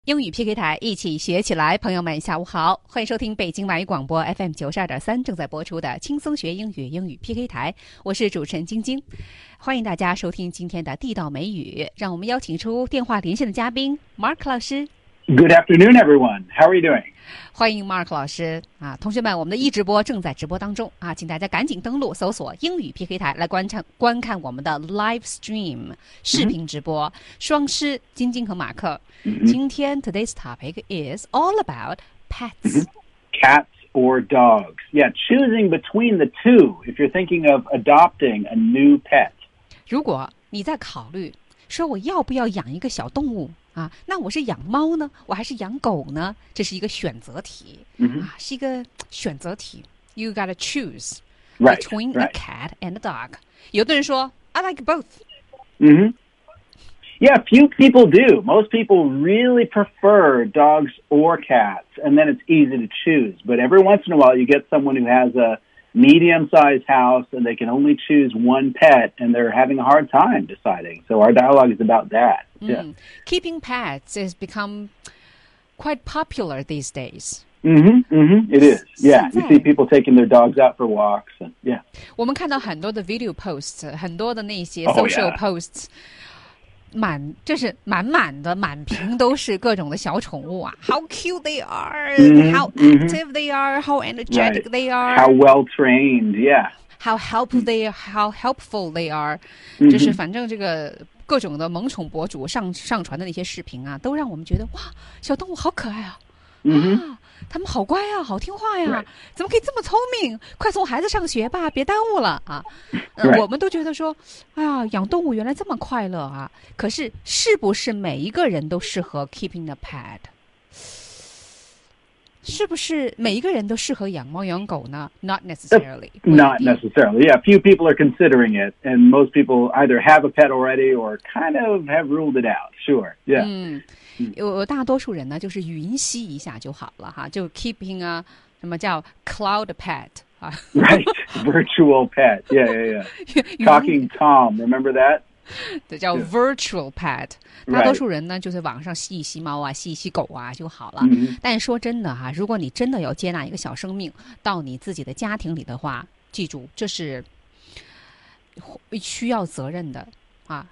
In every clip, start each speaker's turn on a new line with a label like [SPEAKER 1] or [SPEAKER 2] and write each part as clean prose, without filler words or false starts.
[SPEAKER 1] 英语 PK 台一起学起来，朋友们下午好，欢迎收听北京外语广播 FM 92.3正在播出的轻松学英语英语 PK 台，我是主持人晶晶，欢迎大家收听今天的地道美语，让我们邀请出电话连线的嘉宾 Mark 老师。
[SPEAKER 2] Good afternoon, everyone. How are you doing?
[SPEAKER 1] 欢迎 Mark 老师啊，同学们，我们的一直播正在直播当中啊，请大家赶紧登录搜索英语 PK 台来观看我们的 live stream 视频直播。双师晶晶和马克，今天 today's topic is all about pets.
[SPEAKER 2] Cats or dogs? Yeah, choosing between the two if you're thinking of adopting a new pet.
[SPEAKER 1] 如果你在考虑说我要不要养一个小动物啊，那我是养猫呢，我还是养狗呢？这是一个选择题啊，是一个选择题。You gotta choose between a cat and a dog. 有的人说 I like both.
[SPEAKER 2] Yeah, few people do. Most people really prefer dogs or cats, and then it's easy to choose. But every once in a while, you get someone who has a medium-sized house, and they can only choose one pet, and they're having a hard time deciding. So our dialogue is about that. Yeah.
[SPEAKER 1] Keeping pets has become quite popular these days.
[SPEAKER 2] It is. Yeah, you see people taking their dogs out for walks. And, yeah.
[SPEAKER 1] 我们看到很多的 video posts, 很多的那些 social posts. 就是满的满屏都是各种的小宠物啊 How cute they are, how active they are, how energetic they are,
[SPEAKER 2] how well trained, yeah.
[SPEAKER 1] How helpful they are. 就是反正这个各种的萌宠博主上传的那些视频啊，都让我们觉得哇，小动物好可爱啊。他们好乖啊，好听话呀，怎么可以这么聪明？快送孩子上学吧，别耽误了啊！我们都觉得说，哎呀，养动物原来这么快乐啊！可是，是不是每一个人都适合 keeping a pet？ 是不是每一个人都适合养猫养狗呢 ？Not necessarily.
[SPEAKER 2] Not necessarily. Yeah, few people are considering it, and most people either have a pet already or kind of have ruled it out. Sure. Yeah.
[SPEAKER 1] 有大多数人呢，就是云吸一下就好了哈，就 keeping 啊，什么叫 cloud pet 啊
[SPEAKER 2] ？Right, virtual pet. Yeah. Talking Tom, remember that?
[SPEAKER 1] 这叫 virtual pet。大多数人呢，就是网上吸一吸猫啊，吸一吸狗啊就好了。但说真的哈，如果你真的要接纳一个小生命到你自己的家庭里的话，记住这是需要责任的啊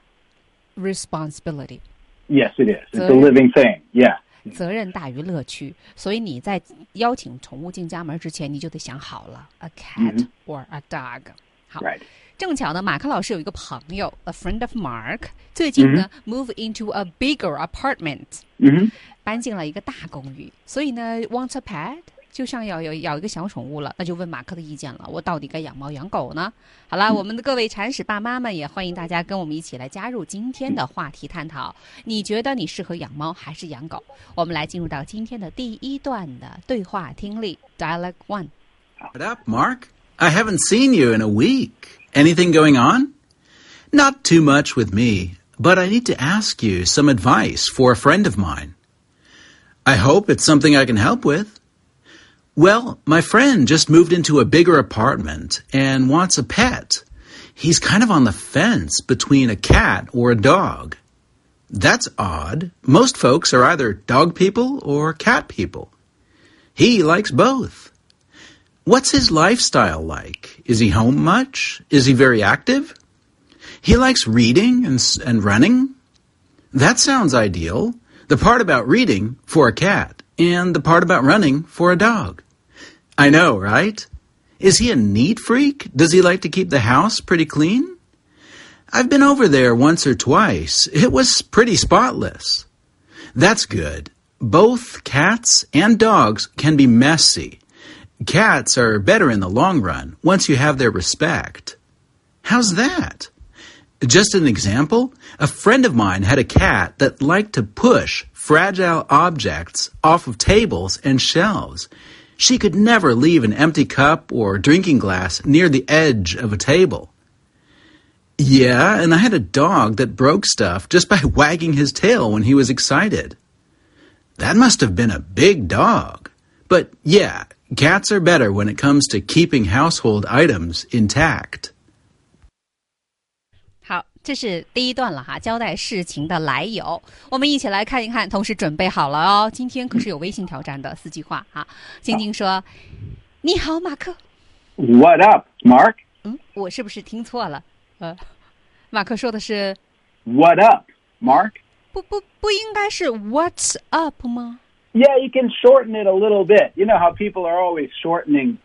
[SPEAKER 1] ，responsibility。Yes,
[SPEAKER 2] it is. It's a living thing. Yeah.
[SPEAKER 1] 责任大于乐趣，所以你在邀请宠物进家门之前，你就得想好了 ，a cat or a dog。好，正巧呢，马克老师有一个朋友 ，a friend of Mark， 最近呢move into a bigger apartment， 搬进了一个大公寓，所以呢 wants a pet。就像要一个小宠物了，那就问马克的意见了。我到底该养猫养狗呢？好了，我们的各位铲屎爸妈们也欢迎大家跟我们一起来加入今天的话题探讨。你觉得你适合养猫还是养狗？我们来进入到今天的第一段的对话听力 Dialogue 1。
[SPEAKER 3] What up, Mark? I haven't seen you in a week. Anything going on? Not too much with me, but I need to ask you some advice for a friend of mine. I hope it's something I can help with.Well, my friend just moved into a bigger apartment and wants a pet. He's kind of on the fence between a cat or a dog. That's odd. Most folks are either dog people or cat people. He likes both. What's his lifestyle like? Is he home much? Is he very active? He likes reading and running. That sounds ideal. The part about reading for a cat.And the part about running for a dog. I know, right? Is he a neat freak? Does he like to keep the house pretty clean? I've been over there once or twice. It was pretty spotless. That's good. Both cats and dogs can be messy. Cats are better in the long run once you have their respect. How's that? Just an example, a friend of mine had a cat that liked to push fragile objects off of tables and shelves. She could never leave an empty cup or drinking glass near the edge of a table. Yeah, and I had a dog that broke stuff just by wagging his tail when he was excited. That must have been a big dog. But yeah, cats are better when it comes to keeping household items intact.
[SPEAKER 1] 这是第一段了哈，交代事情的来由。我们一起来看一看，同时准备好了哦。今天可是有微信挑战的4句话啊。晶晶说：“你好，马克。”
[SPEAKER 2] What up, Mark?
[SPEAKER 1] 我是不是听错了？马克说的是
[SPEAKER 2] What up, Mark?
[SPEAKER 1] 不应该是 What's up 吗？
[SPEAKER 2] Yeah, you can shorten it a little bit. You know how people are always shortening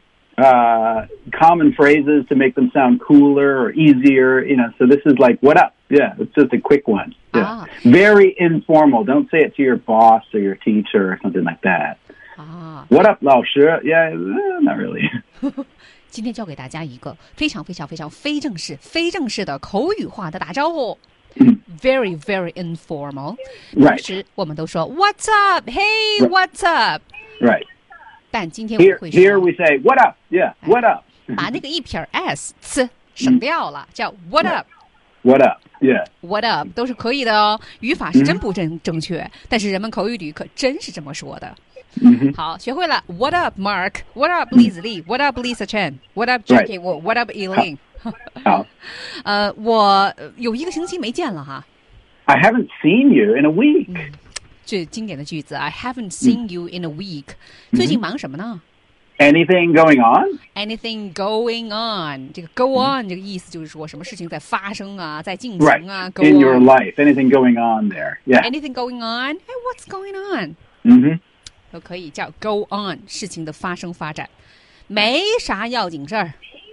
[SPEAKER 2] common phrases to make them sound cooler or easier, so this is like, what up? Yeah, it's just a quick one. Yeah. Very informal. Don't say it to your boss or your teacher or something like that. What up, 老师? Yeah, not really.
[SPEAKER 1] 今天教给大家一个非常非常非常非正式的口语化的打招呼。Very, very informal. 同时我们都说 What's up? Hey, what's up?
[SPEAKER 2] Right.
[SPEAKER 1] 但今天我们会说
[SPEAKER 2] Here we say what up? Yeah, what up?
[SPEAKER 1] 把那个一撇 s 省掉了，叫 what up?
[SPEAKER 2] What up? Yeah.
[SPEAKER 1] What up 都是可以的哦，语法是真不正确，但是人们口语里可真是这么说的。好，学会了 What up, Mark? What up, Liz Lee? What up, Lisa Chen? What up, Jackie? What up, Elaine?
[SPEAKER 2] 好。
[SPEAKER 1] 我有1个星期没见了哈。
[SPEAKER 2] I haven't seen you in a week.
[SPEAKER 1] 这经典的句子 I haven't seen you in a week. 最近忙什么呢？
[SPEAKER 2] Anything going on?
[SPEAKER 1] Anything going on. 这个 go on 这个意思就是说什么事情在发生啊，在进行啊。
[SPEAKER 2] Right. In your life, anything going on there. Yeah.
[SPEAKER 1] Anything going on? Hey, what's going on? 都可以叫 go on 事情的发生发展，没啥要紧事儿。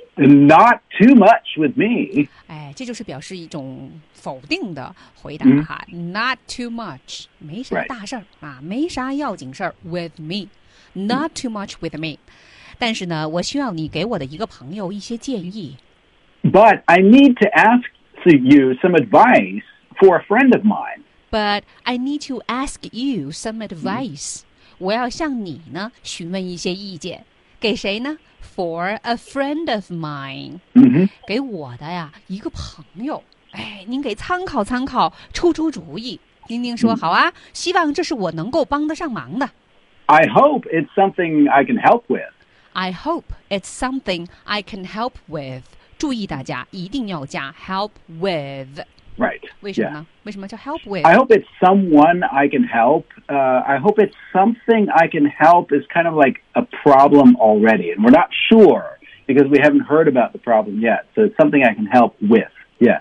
[SPEAKER 2] Not too much with me.
[SPEAKER 1] 哎，这就是表示一种否定的回答哈。Not too much， 没啥大事儿啊，没啥要紧事儿 with me。Not too much with me。但是呢，我需要你给我的一个朋友一些建议。
[SPEAKER 2] But I need to ask you some advice for a friend of mine.
[SPEAKER 1] But I need to ask you some advice. 我要向你呢询问一些意见，给谁呢 ？For a friend of mine， 给我的呀一个朋友。哎，您给参考参考，出主意。丁丁说好啊，希望这是我能够帮得上忙的。
[SPEAKER 2] I hope it's something I can help with.
[SPEAKER 1] I hope it's something I can help with. 注意大家一定要加 help with。Right. 为什么呢？为什么叫 help with?
[SPEAKER 2] I hope it's someone I can help. I hope it's something I can help is kind of like a problem already. And we're not sure because we haven't heard about the problem yet. So it's something I can help with. Yeah.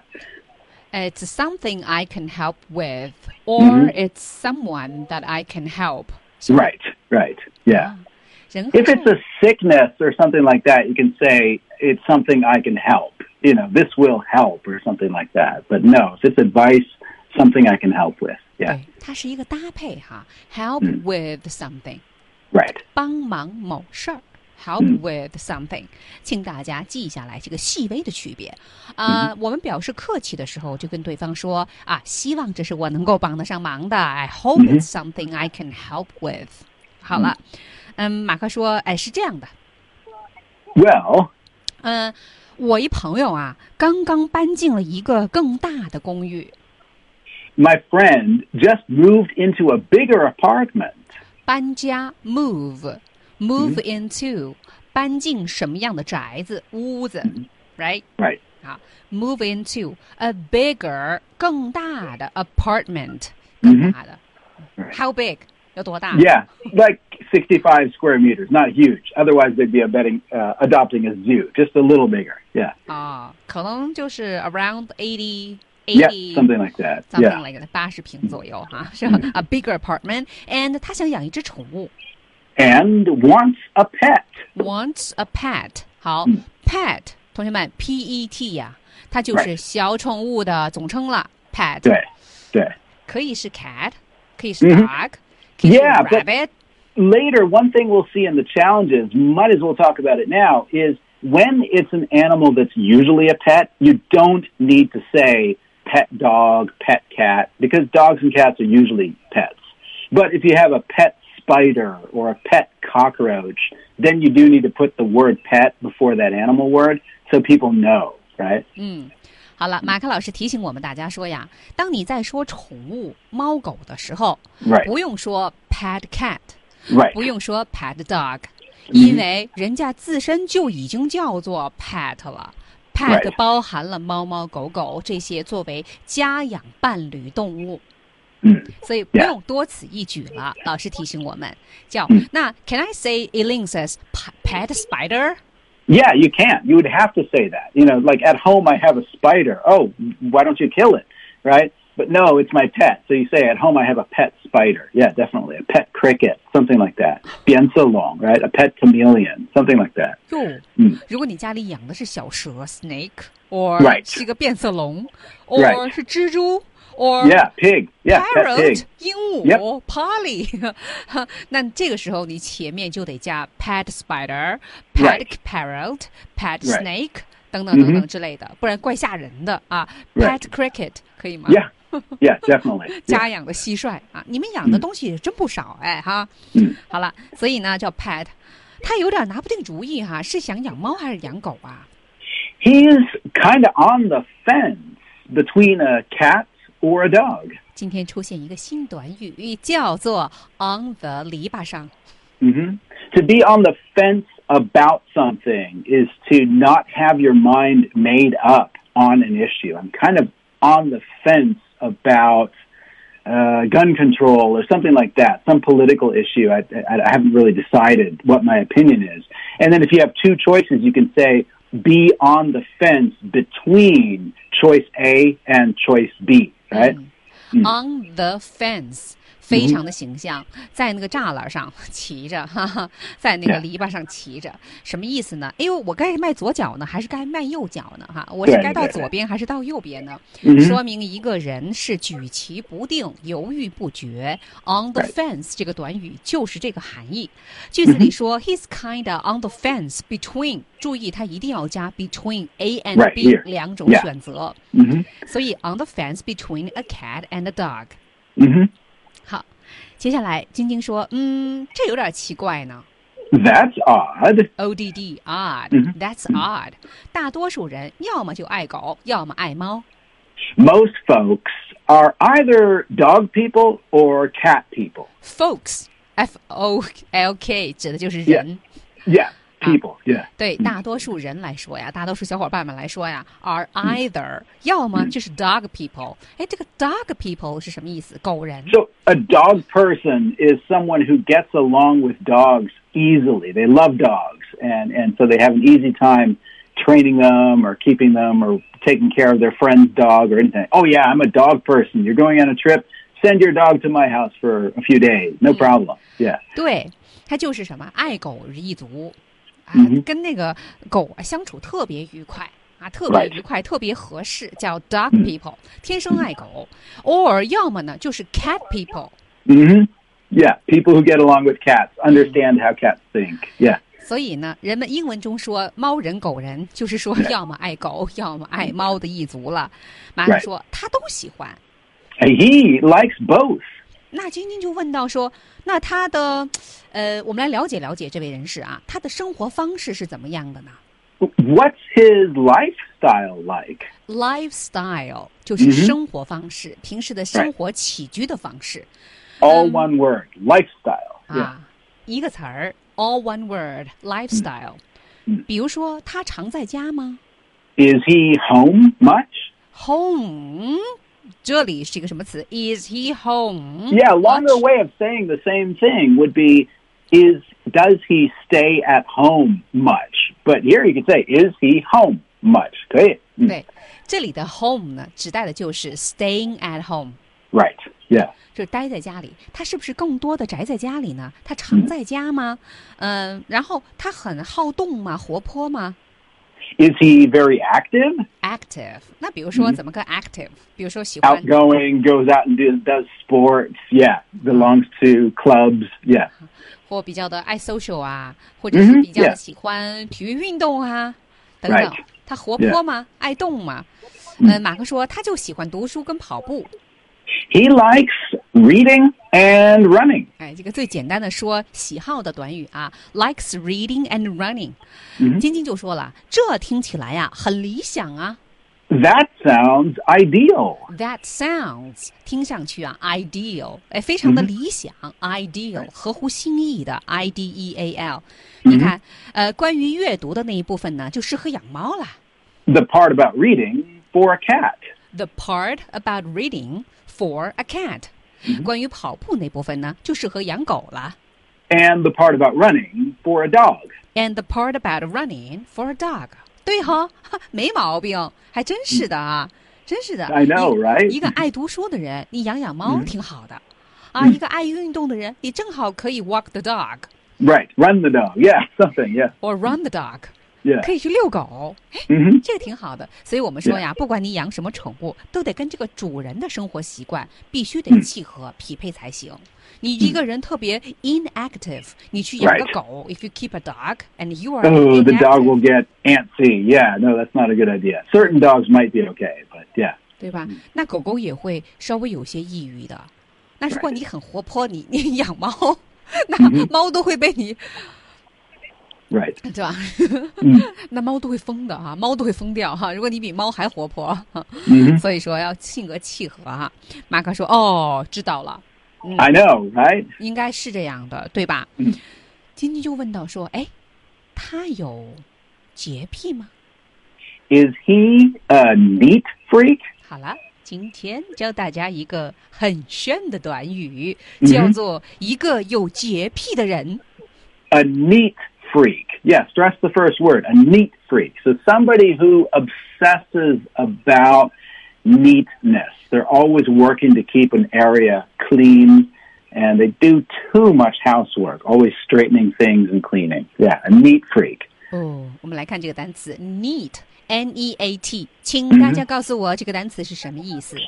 [SPEAKER 1] It's something I can help with. Or it's someone that I can help.
[SPEAKER 2] Right. Yeah. If it's a sickness or something like that, you can say it's something I can help. This will help or something like that. But no, if it's advice, something I can help with. Yeah.
[SPEAKER 1] 它是一个搭配哈 ，help with something.
[SPEAKER 2] Right.
[SPEAKER 1] 帮忙某事儿 ，help with something. 请大家记下来这个细微的区别。我们表示客气的时候，就跟对方说啊，希望这是我能够帮得上忙的。I hope it's something I can help with. 好了，马克说，哎，是这样的。
[SPEAKER 2] Well.
[SPEAKER 1] 我一朋友啊，刚刚搬进了一个更大的公寓。
[SPEAKER 2] My friend just moved into a bigger apartment.
[SPEAKER 1] 搬家 move into 搬进什么样的宅子屋子 right 好 move into a bigger 更大的 apartment 更大的 how big 有多大
[SPEAKER 2] Yeah, like 65 square meters, not huge. Otherwise, they'd be adopting a zoo, just a little bigger. Yeah.
[SPEAKER 1] 可能就是 around 80,
[SPEAKER 2] yeah, something like that.
[SPEAKER 1] Something like that. 80平左右哈，是 a bigger apartment. And 他想养一只宠物。
[SPEAKER 2] And wants a pet.
[SPEAKER 1] Wants a pet. 好，pet 同学们 P-E-T 呀，它就是小宠物的总称了。Pet.
[SPEAKER 2] 对。
[SPEAKER 1] 可以是 cat， 可以是 dog。
[SPEAKER 2] Yeah,
[SPEAKER 1] rabbit.
[SPEAKER 2] But later, one thing we'll see in the challenges, might as well talk about it now, is when it's an animal that's usually a pet, you don't need to say pet dog, pet cat, because dogs and cats are usually pets. But if you have a pet spider or a pet cockroach, then you do need to put the word pet before that animal word so people know, right?
[SPEAKER 1] 好了，马克老师提醒我们大家说呀，当你在说宠物猫狗的时候，不用说 pet cat， 不用说 pet dog， 因为人家自身就已经叫做 pet 了。 Pet 包含了猫猫狗狗这些作为家养伴侣动物。所以不用多此一举了。老师提醒我们，那 Can I say Eileen says pet spider?
[SPEAKER 2] Yeah, you can. You would have to say that. Like at home I have a spider. Oh, why don't you kill it, right? But no, it's my pet. So you say at home I have a pet spider. Yeah, definitely. A pet cricket, something like that. 变色龙, right? A pet chameleon, something like that.
[SPEAKER 1] 如果你家里养的是小蛇 snake, or 是一个变色龙 or 是蜘蛛Or
[SPEAKER 2] pig.
[SPEAKER 1] Parrot,
[SPEAKER 2] pet pig.
[SPEAKER 1] 鹦鹉 Polly. 那这个时候你前面就得加 pet spider, pet parrot, pet snake 等等等等之类的，不然怪吓人的啊。Pet cricket 可以吗
[SPEAKER 2] ？Yeah, definitely.
[SPEAKER 1] 家养的蟋蟀啊，你们养的东西也真不少哎哈。好了，所以呢叫 pet， 他有点拿不定主意哈，是想养猫还是养狗啊
[SPEAKER 2] ？He's kind of on the fence between a cat.Or a dog.
[SPEAKER 1] 今天出现一个新短语，叫做 on the 篱笆上。
[SPEAKER 2] To be on the fence about something is to not have your mind made up on an issue. I'm kind of on the fence about gun control or something like that, some political issue. I haven't really decided what my opinion is. And then if you have two choices, you can say, be on the fence between choice A and choice B.Right?
[SPEAKER 1] On the fence 非常的形象，在那个栅栏上骑着，在那个篱笆上骑着，什么意思呢？哎呦，我该迈左脚呢，还是该迈右脚呢？哈，我是该到左边还是到右边呢？说明一个人是举棋不定，犹豫不决。On the fence 这个短语就是这个含义。句子里说 He's kinda on the fence between， 注意他一定要加 between A and B 两种选择。所以 on the fence between a cat and a dog。好，接下来晶晶说，这有点奇怪呢。
[SPEAKER 2] That's odd.
[SPEAKER 1] ODD, odd. That's odd. 大多数人要么就爱狗，要么爱猫。
[SPEAKER 2] Most folks are either dog people or cat people.
[SPEAKER 1] Folks, F-O-L-K 指的就是人。
[SPEAKER 2] Yeah.People, yeah.
[SPEAKER 1] 对大多数人来说呀，大多数小伙伴们来说呀 ，are either 要么就是 dog people。哎，这个 dog people 是什么意思？狗人。
[SPEAKER 2] So a dog person is someone who gets along with dogs easily. They love dogs, and so they have an easy time training them or keeping them or taking care of their friend's dog or anything. Oh yeah, I'm a dog person. You're going on a trip. Send your dog to my house for a few days. No problem. Yeah.
[SPEAKER 1] 对，他就是什么爱狗一族。跟那个狗相处特别愉快啊，特别愉快，特别合适，叫 dog people， 天生爱狗。or 要么呢就是 cat people。
[SPEAKER 2] Yeah, people who get along with cats, understand how cats think. Yeah.
[SPEAKER 1] 所以呢，人们英文中说猫人狗人，就是说要么爱狗，要么爱猫的一族了。马上说他都喜欢。
[SPEAKER 2] He likes both.
[SPEAKER 1] 那晶晶就问到说，那他的我们来了解了解这位人士啊，他的生活方式是怎么样的呢？
[SPEAKER 2] What's his lifestyle like?
[SPEAKER 1] Lifestyle 就是生活方式，平时的生活起居的方式。
[SPEAKER 2] All one word, lifestyle.
[SPEAKER 1] 啊，一个词儿 ，all one word, lifestyle。比如说，他常在家吗
[SPEAKER 2] ？Is he home much?
[SPEAKER 1] Home。这里是一个什么词 ？Is he home?
[SPEAKER 2] Yeah, a longer way of saying the same thing would be, does he stay at home much? But here you could say, is he home much? 可以。
[SPEAKER 1] 对，这里的 home 呢，指代的就是 staying at home.
[SPEAKER 2] Right, yeah.
[SPEAKER 1] 就是待在家里。他是不是更多的宅在家里呢？他常在家吗？然后他很好动吗？活泼吗
[SPEAKER 2] ？Is he very active?
[SPEAKER 1] Active. 那比如说怎么个 active？ 比如说喜欢
[SPEAKER 2] outgoing, goes out and does sports. Yeah, belongs to clubs. Yeah.
[SPEAKER 1] 或比较的爱 social 啊，或者是比较的喜欢体育运动啊，等等。他活泼吗？爱动吗？马克说他就喜欢读书跟跑步。
[SPEAKER 2] He likes reading and running.
[SPEAKER 1] 哎，这个最简单的说喜好的短语啊 ，likes reading and running。晶晶就说了，这听起来呀很理想啊。
[SPEAKER 2] That sounds ideal.
[SPEAKER 1] That sounds 听上去啊 ideal， 哎，非常的理想 ideal， 合乎心意的 ideal。你看，关于阅读的那一部分呢，就适合养猫啦。
[SPEAKER 2] The part about reading for a cat.
[SPEAKER 1] The part about reading for a cat. 关于跑步那部分呢，就适合养狗了。
[SPEAKER 2] And the part about running for a dog.
[SPEAKER 1] And the part about running for a dog. 对哈，没毛病，还真是的啊，真是的。
[SPEAKER 2] I know, right?
[SPEAKER 1] 一个爱读书的人，你养养猫挺好的。一个爱运动的人，你正好可以 walk the dog.
[SPEAKER 2] Right, run the dog. Yeah, something, yeah.
[SPEAKER 1] Or run the dog.
[SPEAKER 2] Yeah.
[SPEAKER 1] 可以去遛狗，这个挺好的。所以我们说呀，不管你养什么宠物，都得跟这个主人的生活习惯必须得契合、匹配才行。你一个人特别 inactive， 你去养个狗 ，if you keep a dog and you are
[SPEAKER 2] inactive, the dog will get antsy. Yeah, no, that's not a good idea. Certain dogs might be okay, but yeah.
[SPEAKER 1] 对吧？那狗狗也会稍微有些抑郁的。那如果你很活泼，你养猫，那猫都会被你。
[SPEAKER 2] Right.
[SPEAKER 1] 对吧？那猫都会疯的哈，猫都会疯掉哈。如果你比猫还活泼，所以说要性格契合哈。马克说：“哦，知道了。
[SPEAKER 2] I know, right?
[SPEAKER 1] 应该是这样的，对吧？”晶晶就问到说：“哎，他有洁癖吗
[SPEAKER 2] ？Is he a neat freak？”
[SPEAKER 1] 好了，今天教大家一个很炫的短语，叫做一个有洁癖的人。
[SPEAKER 2] A neat freak. Yeah, stress the first word, a neat freak. So somebody who obsesses about neatness. They're always working to keep an area clean, and they do too much housework, always straightening things and cleaning. Yeah, a neat freak.
[SPEAKER 1] 我们来看这个单词 neat, N-E-A-T. 请大家告诉我这个单词是什么意思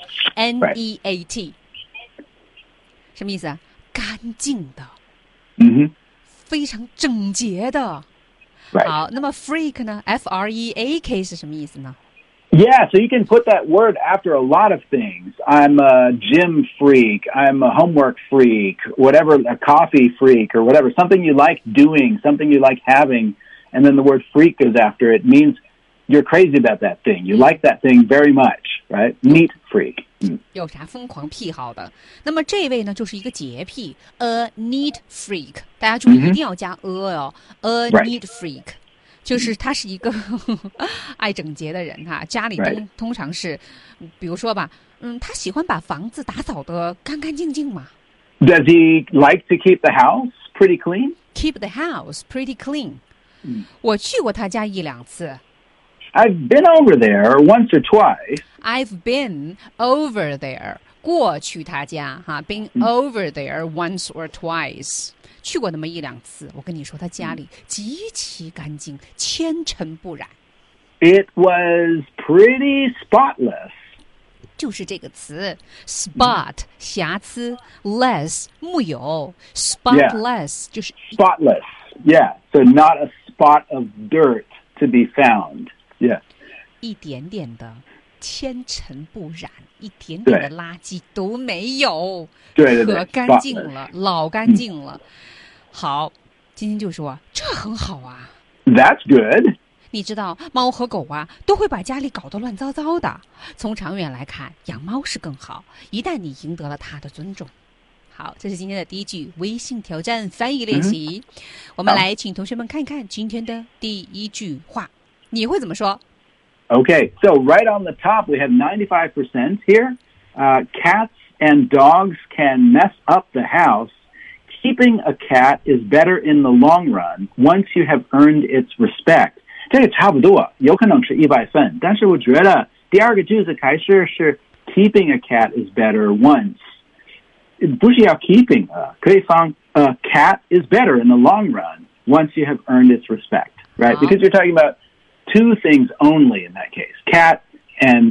[SPEAKER 1] N-E-A-T. 什么意思啊？干净的。非常整洁的。好，那么 freak 呢 ？F-R-E-A-K 是什么意思呢？
[SPEAKER 2] Yeah, so you can put that word after a lot of things. I'm a gym freak. I'm a homework freak. Whatever, a coffee freak or whatever. Something you like doing, something you like having, and then the word freak goes after it. Means you're crazy about that thing. You like that thing very much, right? Neat freak.
[SPEAKER 1] 有啥疯狂癖好的？那么这位呢，就是一个洁癖 ，a neat freak。大家注意，一定要加 a 哦 ，a neat freak， 就是他是一个爱整洁的人哈。家里通常是，比如说吧，他喜欢把房子打扫得干干净净嘛。
[SPEAKER 2] Does he like to keep the house pretty clean?
[SPEAKER 1] Keep the house pretty clean。我去过他家一两次。
[SPEAKER 2] I've been over there once or twice.
[SPEAKER 1] I've been over there. 过去他家哈 been over there once or twice. 去过那么一两次。我跟你说，他家里极其干净，纤尘不染。
[SPEAKER 2] It was pretty spotless.
[SPEAKER 1] 就是这个词 spot 瑕疵 less 木有 spotless 就是
[SPEAKER 2] spotless. Yeah, so not a spot of dirt to be found. Yeah.
[SPEAKER 1] 一点点的纤尘不染，一点点的垃圾都没有，可干净了，老干净了。好，晶晶就说这很好啊。
[SPEAKER 2] That's good.
[SPEAKER 1] 你知道猫和狗啊都会把家里搞得乱糟糟的，从长远来看，养猫是更好，一旦你赢得了它的尊重。好，这是今天的第一句微信挑战翻译练习。我们来请同学们看看今天的第一句话，你会怎么说？
[SPEAKER 2] Okay, so right on the top we have 95% here. Cats and dogs can mess up the house. Keeping a cat is better in the long run once you have earned its respect. 这个差不多，有可能是100分，但是我觉得第二个句子开始是 keeping a cat is better once. 不是要 keeping 可以放 a cat is better in the long run once you have earned its respect, right? Because you're talking about two things only in that case, cat and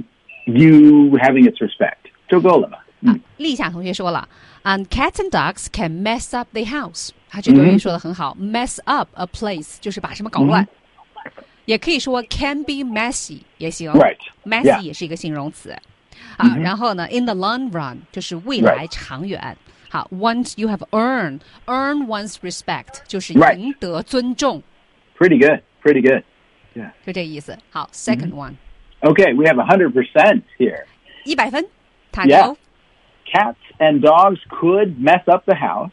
[SPEAKER 2] you having its respect. 就够了吧？
[SPEAKER 1] 丽夏同学说了，cats and dogs can mess up the house. 他这段说的很好，mess up a place 就是把什么搞乱。也可以说 can be messy 也行
[SPEAKER 2] ，right?
[SPEAKER 1] Messy 也是一个形容词。好，然后呢 ，in the long run 就是未来长远。好 ，once you have earn one's respect 就是赢得尊重。
[SPEAKER 2] Pretty good, pretty good. Yeah.
[SPEAKER 1] 就这个意思。好 ，second one.
[SPEAKER 2] Okay, we have 100% here.
[SPEAKER 1] 100分，他
[SPEAKER 2] Yeah. Cats and dogs could mess up the house.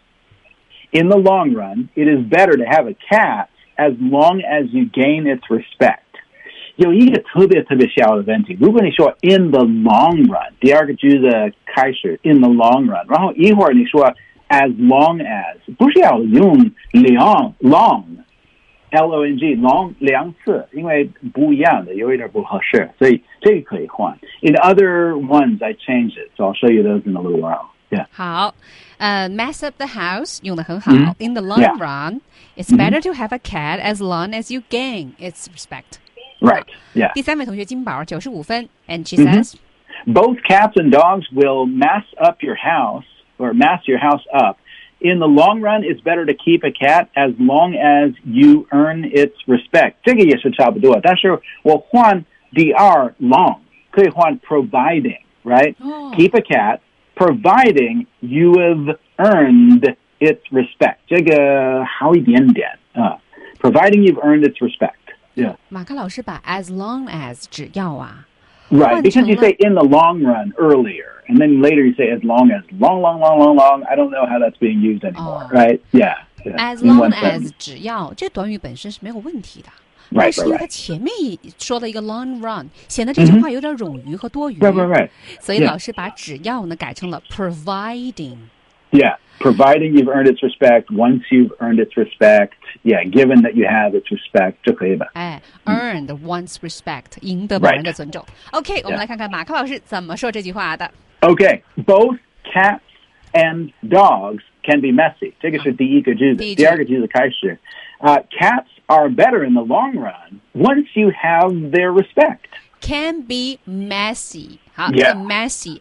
[SPEAKER 2] In the long run, it is better to have a cat as long as you gain its respect. 有一个特别特别小的问题，如果你说 in the long run， 第二个句子开始 in the long run， 然后一会儿你说 as long as， 不是要用 long L-O-N-G long 两次，因为不一样的，有一点不合适，所以这个可以换。In other ones, I changed it, so I'll show you those in a little while. Yeah.
[SPEAKER 1] 好，mess up the house 用得很好。In the long run, it's better to have a cat as long as you gain its respect.
[SPEAKER 2] Right. Yeah.
[SPEAKER 1] 第三位同学金宝95分 ，and she says,
[SPEAKER 2] both cats and dogs will mess up your house or mess your house up. In the long run, it's better to keep a cat as long as you earn its respect. 这个也是差不多，但是我换第二 long 可以换 providing, right? Keep a cat providing you have earned its respect. 这个好一点点啊，providing you've earned its respect. Yeah.
[SPEAKER 1] 马克老师把 as long as 只要啊。
[SPEAKER 2] Right, because you say in the long run earlier, and then later you say as long as. Long. I don't know how that's being used anymore, right? Yeah.
[SPEAKER 1] As long as 只要，这短语本身是没有问题的。但是因为它前面说了一个 long run， 显得这句话有点冗余和多余。
[SPEAKER 2] Right.
[SPEAKER 1] 所以老师把只要呢改成了 providing。
[SPEAKER 2] Yeah, providing you've earned its respect, once you've earned its respect, yeah, given that you have its respect, 就可以了。
[SPEAKER 1] earned one's respect， 赢得某人的尊重。OK， 我们来看看马克老师怎么说这句话的。
[SPEAKER 2] Okay, both cats and dogs can be messy. 这个是第一个句子，第二个句子开始。Cats are better in the long run once you have their respect.
[SPEAKER 1] Can be messy， 好 ，messy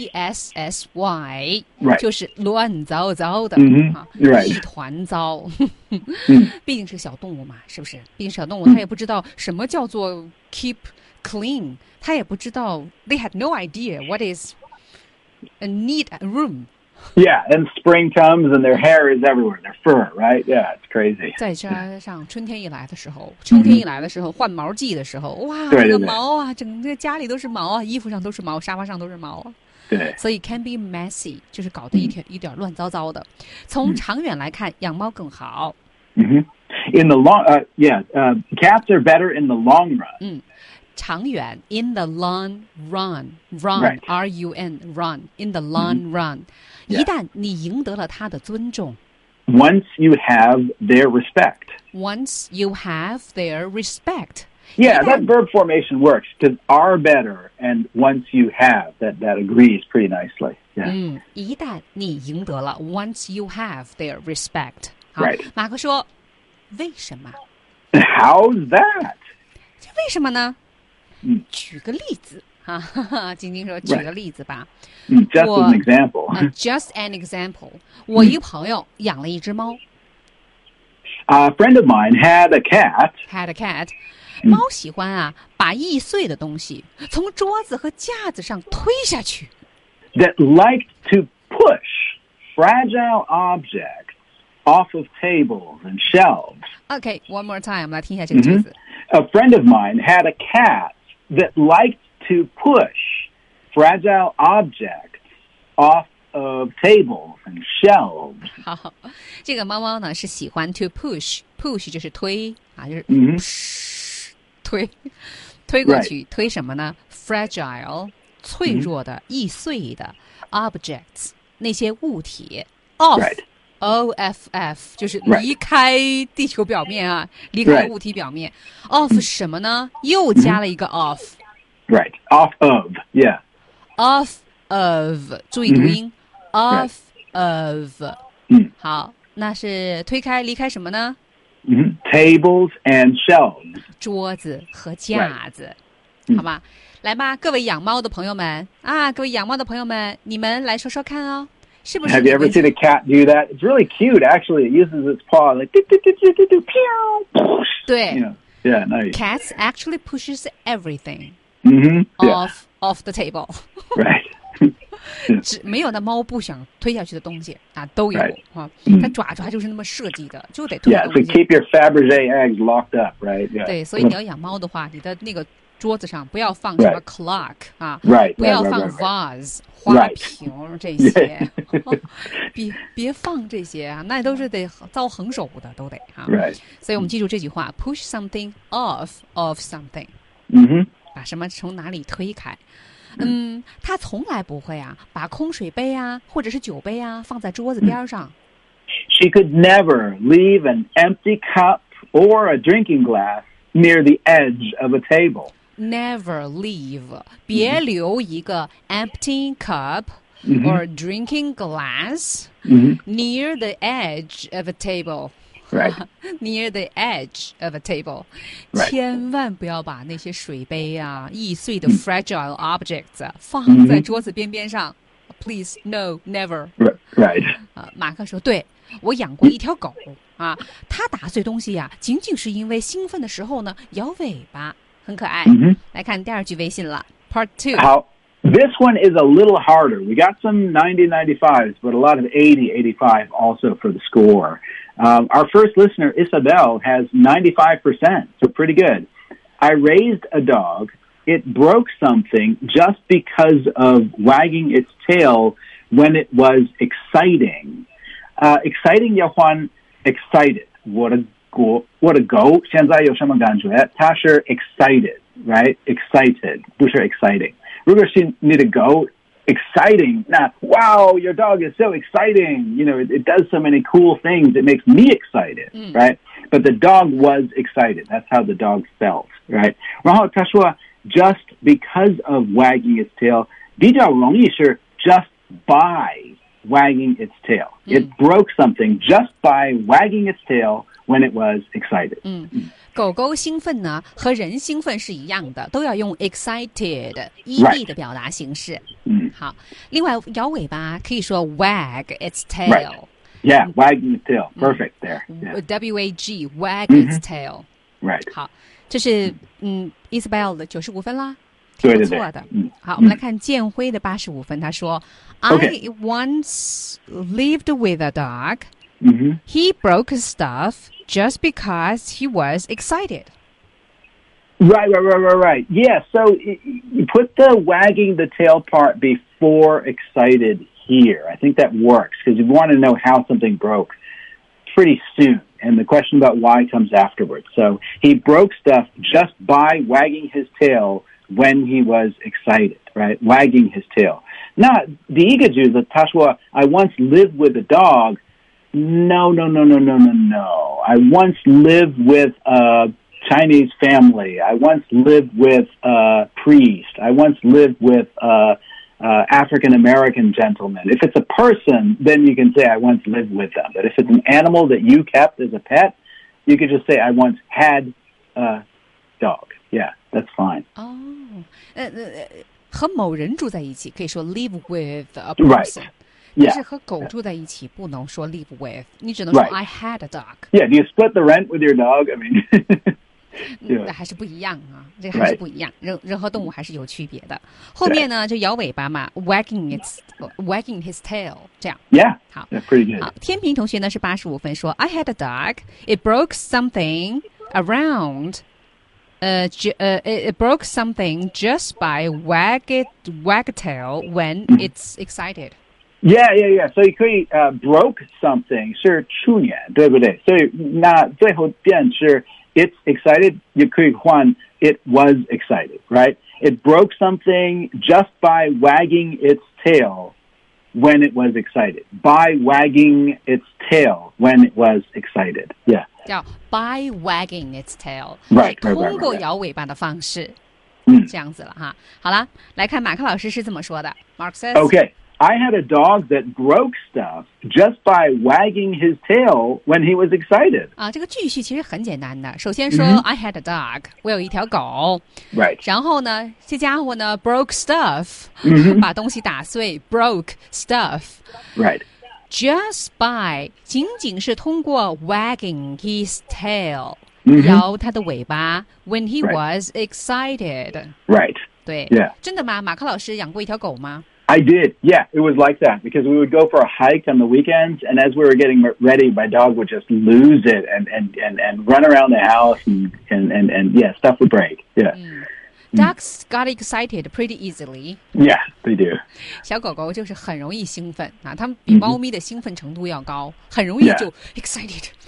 [SPEAKER 1] M-E-S-S-Y， 就是乱糟糟的一团糟。毕竟是小动物嘛，是不是？毕竟小动物它也不知道什么叫做 keep clean， 它也不知道 they had no idea what is a neat room。
[SPEAKER 2] Yeah, and spring comes and their hair is everywhere, their fur, right? Yeah, it's crazy.
[SPEAKER 1] 再加上春天一来的时候，秋天一来的时候，换毛季的时候，哇，这个毛啊，整个家里都是毛啊，衣服上都是毛，沙发上都是毛啊。
[SPEAKER 2] 对，
[SPEAKER 1] 所以 can be messy 就是搞得一点乱糟糟的。从长远来看，养猫更好。
[SPEAKER 2] In the long, cats are better in the long run.
[SPEAKER 1] 长远 in the long run
[SPEAKER 2] right.
[SPEAKER 1] R-U-N run in the long run， 一旦你赢得了他的尊重
[SPEAKER 2] once you have their respect yeah that verb formation works because are better and once you have that agrees pretty nicely yeah.
[SPEAKER 1] 一旦你赢得了 once you have their respect 好
[SPEAKER 2] right.
[SPEAKER 1] 马克说为什么
[SPEAKER 2] How's that
[SPEAKER 1] 这为什么呢举个例子晶晶说举个例子吧
[SPEAKER 2] Just an example.
[SPEAKER 1] Just an example. 我一个朋友养了一只猫
[SPEAKER 2] A friend of mine had a cat.
[SPEAKER 1] 猫喜欢把易碎的东西从桌子和架子上推下去
[SPEAKER 2] That liked to push fragile objects off of tables and shelves.
[SPEAKER 1] Okay, one more time. 我们来听一下这个句子
[SPEAKER 2] A friend of mine had a cat that liked to push fragile objects off of tables and shelves.
[SPEAKER 1] 好，这个猫猫呢是喜欢 to push 就是推就是推过去推什么呢 fragile 脆弱的易碎的 objects 那些物体 off就是离开地球表面离开物体表面 off 什么呢又加了一个 off
[SPEAKER 2] Right, off of, yeah.
[SPEAKER 1] Off of, 注意读音 Off of 好，那是推开离开什么呢
[SPEAKER 2] Tables and shelves
[SPEAKER 1] 桌子和架子好吧来吧各位养猫的朋友们你们来说说看哦是不是
[SPEAKER 2] Have you ever seen a cat do that? It's really cute, actually. It uses its paw like
[SPEAKER 1] 对
[SPEAKER 2] Yeah, nice.
[SPEAKER 1] Cats actually pushes everything off the table.
[SPEAKER 2] Right.
[SPEAKER 1] 没有那猫不想推下去的东西都有它爪就是那么设计的就得推东西
[SPEAKER 2] Yeah, so keep your Fabergé eggs locked up, right? Yeah.
[SPEAKER 1] 对所以你要养猫的话你的那个桌子上不要放什么 clock
[SPEAKER 2] right,
[SPEAKER 1] 不要放 vase 花瓶这些别放这些那都是得遭横手的都得
[SPEAKER 2] right.
[SPEAKER 1] 所以我们记住这句话 push something off of something 把什么从哪里推开。他从来不会啊，把空水杯啊，或者是酒杯啊，放在桌子边上。
[SPEAKER 2] She could never leave an empty cup or a drinking glass near the edge of a table.
[SPEAKER 1] Never leave， 别留一个 empty cup or drinking glass near the edge of a table。Right. Near the edge of a table. 千万不要把那些水杯啊、易碎的 fragile objects 放在桌子边边上。Please, no, never.
[SPEAKER 2] Right.
[SPEAKER 1] 马克说，对，我养过一条狗啊，它打碎东西呀，仅仅是因为兴奋的时候呢，摇尾巴，很可爱。来看第二句微信了 ，Part 2。
[SPEAKER 2] 好。This one is a little harder. We got some 90, 95s, but a lot of 80, 85 also for the score. Our first listener, Isabel, has 95%, so pretty good. I raised a dog. It broke something just because of wagging its tail when it was exciting. Exciting 要换 excited. 我的狗现在有什么感觉？它是 excited, right? Excited, 不是 exciting. 如果是你的狗 exciting, wow, your dog is so exciting. You know, it does so many cool things. It makes me excited, right? But the dog was excited. That's how the dog felt, right? 然后他说 just because of wagging its tail, 比较容易是 just by wagging its tail. It broke something just by wagging its tail when it was excited.
[SPEAKER 1] 狗狗兴奋呢，和人兴奋是一样的，都要用 excited ed 的表达形式。好，另外摇尾巴可以说 wag its tail。
[SPEAKER 2] Yeah, wagging its tail. Perfect there.
[SPEAKER 1] W-A-G, wag its tail.
[SPEAKER 2] Right.
[SPEAKER 1] 好，这是Isabel 的95分啦，
[SPEAKER 2] 挺
[SPEAKER 1] 不错的。好，我们来看建辉的85分，他说 I once lived with a dog. He broke stuff just because he was excited.
[SPEAKER 2] Right. Yeah, so you put the wagging the tail part before excited here. I think that works because you want to know how something broke pretty soon. And the question about why comes afterwards. So he broke stuff just by wagging his tail when he was excited, right? Wagging his tail. 那第一个句子他说 I once lived with a dog. No. I once lived with a Chinese family. I once lived with a priest. I once lived with a African-American gentleman. If it's a person, then you can say I once lived with them. But if it's an animal that you kept as a pet, you could just say I once had a dog. Yeah, that's fine.
[SPEAKER 1] 和某人住在一起可以说 live with a person.
[SPEAKER 2] Right.
[SPEAKER 1] 但是和狗住在一起不能说 live with， 你只能说 I had a dog.
[SPEAKER 2] Yeah, do you split the rent with your dog? I mean,
[SPEAKER 1] 还是不一样啊，这个还是不一样。人和动物还是有区别的。后面呢，就摇尾巴嘛 ，wagging his tail， 这样。
[SPEAKER 2] Yeah.
[SPEAKER 1] 好
[SPEAKER 2] pretty good.
[SPEAKER 1] 好，天平同学呢是85分，说 I had a dog. It broke something around. It broke something just by wag tail when it's excited.
[SPEAKER 2] Yeah. 所以可以broke something 是去年，对不对？所以那最后变是 it's excited， 也可以换 it was excited, right? It broke something just by wagging its tail when it was excited. By wagging its tail when it was excited. Yeah.
[SPEAKER 1] 叫 by wagging its tail，
[SPEAKER 2] right,
[SPEAKER 1] 通过摇尾巴的方式，这样子了哈。好了，来看马克老师是这么说的。Mark says,
[SPEAKER 2] Okay, I had a dog that broke stuff just by wagging his tail when he was excited.
[SPEAKER 1] 这个句序其实很简单的。首先说 I had a dog， 我有一条狗。
[SPEAKER 2] Right.
[SPEAKER 1] 然后呢，这家伙呢 broke stuff， 把东西打碎 broke stuff。
[SPEAKER 2] Right.Just
[SPEAKER 1] by 仅仅是通过 wagging his tail， 摇他的尾巴 when he was excited。
[SPEAKER 2] Right.
[SPEAKER 1] 对
[SPEAKER 2] Yeah.
[SPEAKER 1] 真的吗？马克老师养过一条狗吗？
[SPEAKER 2] I did. Yeah, it was like that because we would go for a hike on the weekends, and as we were getting ready, my dog would just lose it and run around the house and yeah, stuff would break. Yeah.
[SPEAKER 1] Dogs got excited pretty easily.
[SPEAKER 2] Yeah, they do.
[SPEAKER 1] 小狗狗就是很容易兴奋啊，它们比猫咪的兴奋程度要高，很容易就 excited。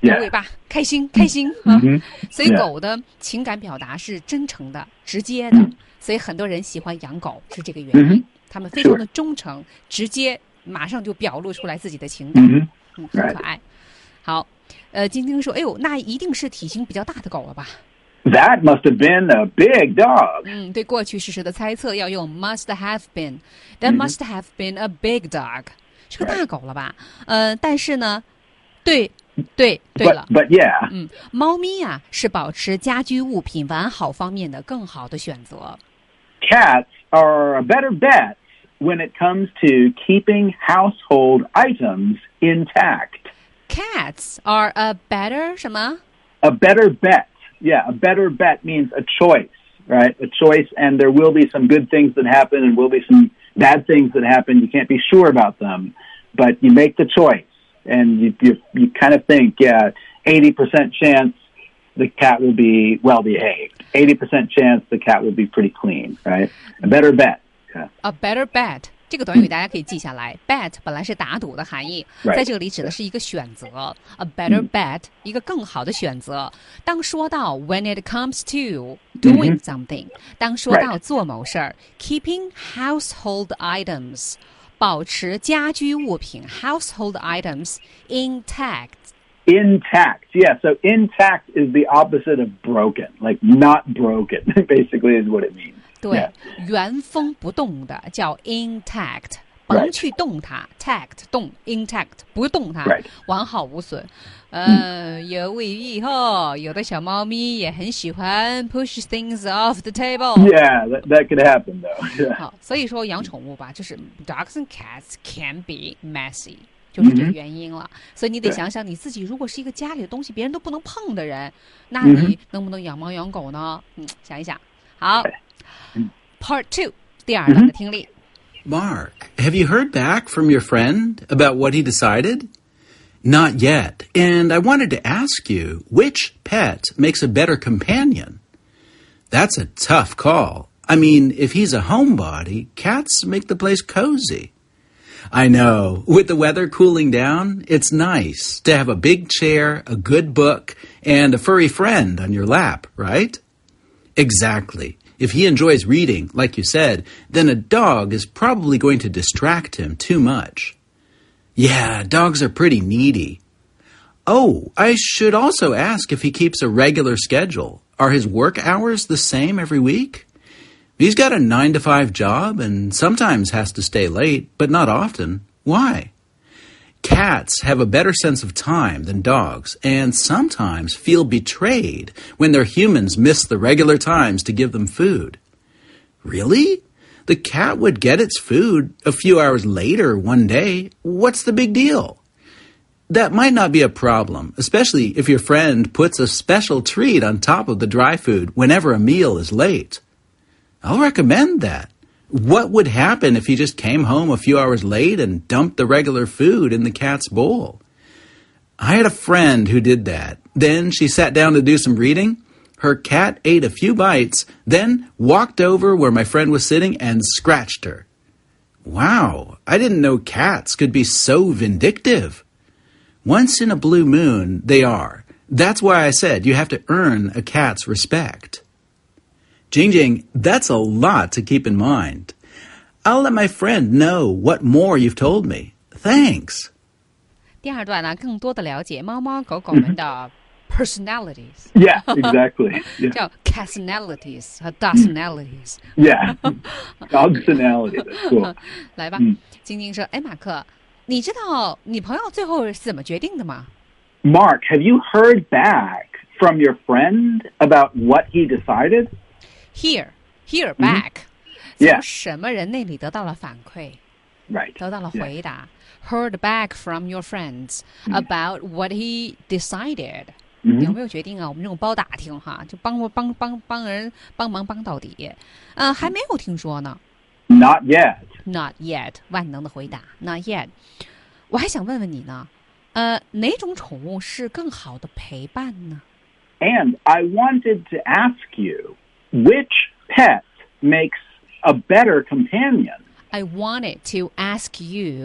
[SPEAKER 1] 摇尾巴，开心开心啊！所以狗的情感表达是真诚的、直接的，所以很多人喜欢养狗是这个原因。他们非常的忠诚、直接，马上就表露出来自己的情感，很可爱。好，晶晶说：“哎呦，那一定是体型比较大的狗了吧？”
[SPEAKER 2] That must have been a big dog.
[SPEAKER 1] 对过去事实的猜测要用 must have been. That must have been a big dog. 是个大狗了吧？但是呢，对了。
[SPEAKER 2] But yeah.
[SPEAKER 1] 猫咪啊是保持家居物品完好方面的更好的选择。
[SPEAKER 2] Cats are a better bet when it comes to keeping household items intact.
[SPEAKER 1] Cats are a better 什么？
[SPEAKER 2] A better bet.Yeah, a better bet means a choice, right? A choice, and there will be some good things that happen and will be some bad things that happen. You can't be sure about them, but you make the choice, and you kind of think, yeah, 80% chance the cat will be well behaved. 80% chance the cat will be pretty clean, right? A better bet. Yeah.
[SPEAKER 1] A better bet.这个短语大家可以记下来 bet 本来是打赌的含义，在这里指的是一个选择 a better bet 一个更好的选择。当说到 when it comes to doing something 当说到做某事儿 keeping household items 保持家居物品 household items intact.
[SPEAKER 2] Intact, yeah. So intact is the opposite of broken, like not broken, basically is what it means.
[SPEAKER 1] 对，原封不动的叫 intact， 甭去动它 tact 动 intact 不动它，完好无损。有位以后有的小猫咪也很喜欢 push things off the table.
[SPEAKER 2] Yeah, that could happen though.
[SPEAKER 1] 好，所以说养宠物吧，就是 dogs and cats can be messy， 就是这个原因了。所以你得想想你自己，如果是一个家里的东西别人都不能碰的人，那你能不能养猫养狗呢？想一想。好。Part 2, 第二段的听力。
[SPEAKER 3] Mark, have you heard back from your friend about what he decided? Not yet, and I wanted to ask you, which pet makes a better companion? That's a tough call. I mean, if he's a homebody, cats make the place cozy. I know, with the weather cooling down, it's nice to have a big chair, a good book, and a furry friend on your lap, right? Exactly. If he enjoys reading, like you said, then a dog is probably going to distract him too much. Yeah, dogs are pretty needy. Oh, I should also ask if he keeps a regular schedule. Are his work hours the same every week? He's got a 9-to-5 job and sometimes has to stay late, but not often. Why? Cats have a better sense of time than dogs and sometimes feel betrayed when their humans miss the regular times to give them food. Really? The cat would get its food a few hours later one day. What's the big deal? That might not be a problem, especially if your friend puts a special treat on top of the dry food whenever a meal is late. I'll recommend that. What would happen if he just came home a few hours late and dumped the regular food in the cat's bowl? I had a friend who did that. Then she sat down to do some reading. Her cat ate a few bites, then walked over where my friend was sitting and scratched her. Wow, I didn't know cats could be so vindictive. Once in a blue moon, they are. That's why I said you have to earn a cat's respect. Jingjing, that's a lot to keep in mind. I'll let my friend know what more you've told me. Thanks.
[SPEAKER 1] 第二段呢，更多的了解猫猫狗狗们的 personalities.
[SPEAKER 2] Yeah, exactly. Yeah.
[SPEAKER 1] 叫 catnalities 和 dogsinalities.
[SPEAKER 2] Yeah, dogsinality. That's cool.
[SPEAKER 1] 来吧，晶晶说：“哎，马克，你知道你朋友最后是怎么决定的吗？”
[SPEAKER 2] Mark, have you heard back from your friend about what he decided?
[SPEAKER 1] Hear back. 从什么人那里得到了反馈
[SPEAKER 2] Right.
[SPEAKER 1] 得到了回答 Heard back from your friends about what he decided. 有没有决定啊？我们这种包打听哈，就帮人帮忙帮到底。还没有听说呢。
[SPEAKER 2] Not yet.
[SPEAKER 1] Not yet. 万能的回答。Not yet. 我还想问问你呢，哪种宠物是更好的陪伴呢？
[SPEAKER 2] And I wanted to ask you, which pet makes a better companion?
[SPEAKER 1] I wanted to ask you,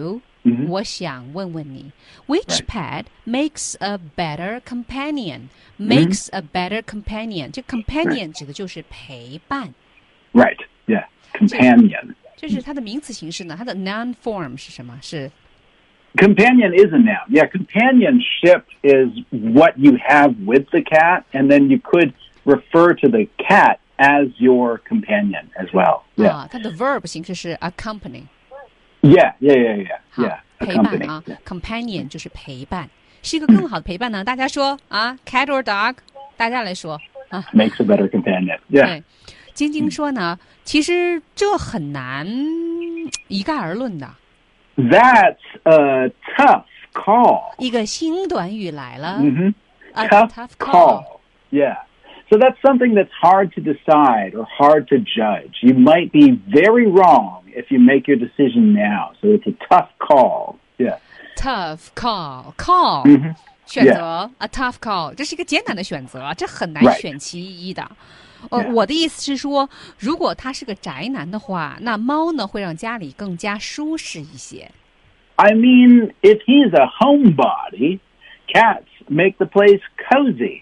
[SPEAKER 1] 我想问问你 which pet makes a better companion? Makes a better companion. 这 companion 指的就是陪伴。
[SPEAKER 2] Right, yeah, companion.
[SPEAKER 1] 就是它的名词形式呢，它的 noun form 是什么？是
[SPEAKER 2] Companion is a noun. Yeah, companionship is what you have with the cat, and then you could refer to the cat as your companion as well. Yeah.
[SPEAKER 1] 它的 verb 形式是 accompany.
[SPEAKER 2] Yeah.
[SPEAKER 1] 陪伴啊 companion 就是陪伴，是一个更好的陪伴呢。大家说啊 cat or dog？ 大家来说啊
[SPEAKER 2] Makes a better companion. Yeah.
[SPEAKER 1] 对，晶晶说呢，其实这很难一概而论的。
[SPEAKER 2] That's a tough call.
[SPEAKER 1] 一个新短语来了。A
[SPEAKER 2] tough call. Yeah. So that's something that's hard to decide or hard to judge. You might be very wrong if you make your decision now. So it's a tough call. Yeah.
[SPEAKER 1] Tough call. Call. 选择 a tough call. 这是一个艰难的选择，这很难选其一的。我的意思是说，如果他是个宅男的话，那猫呢会让家里更加舒适一些。
[SPEAKER 2] I mean, if he's a homebody, cats make the place cozy.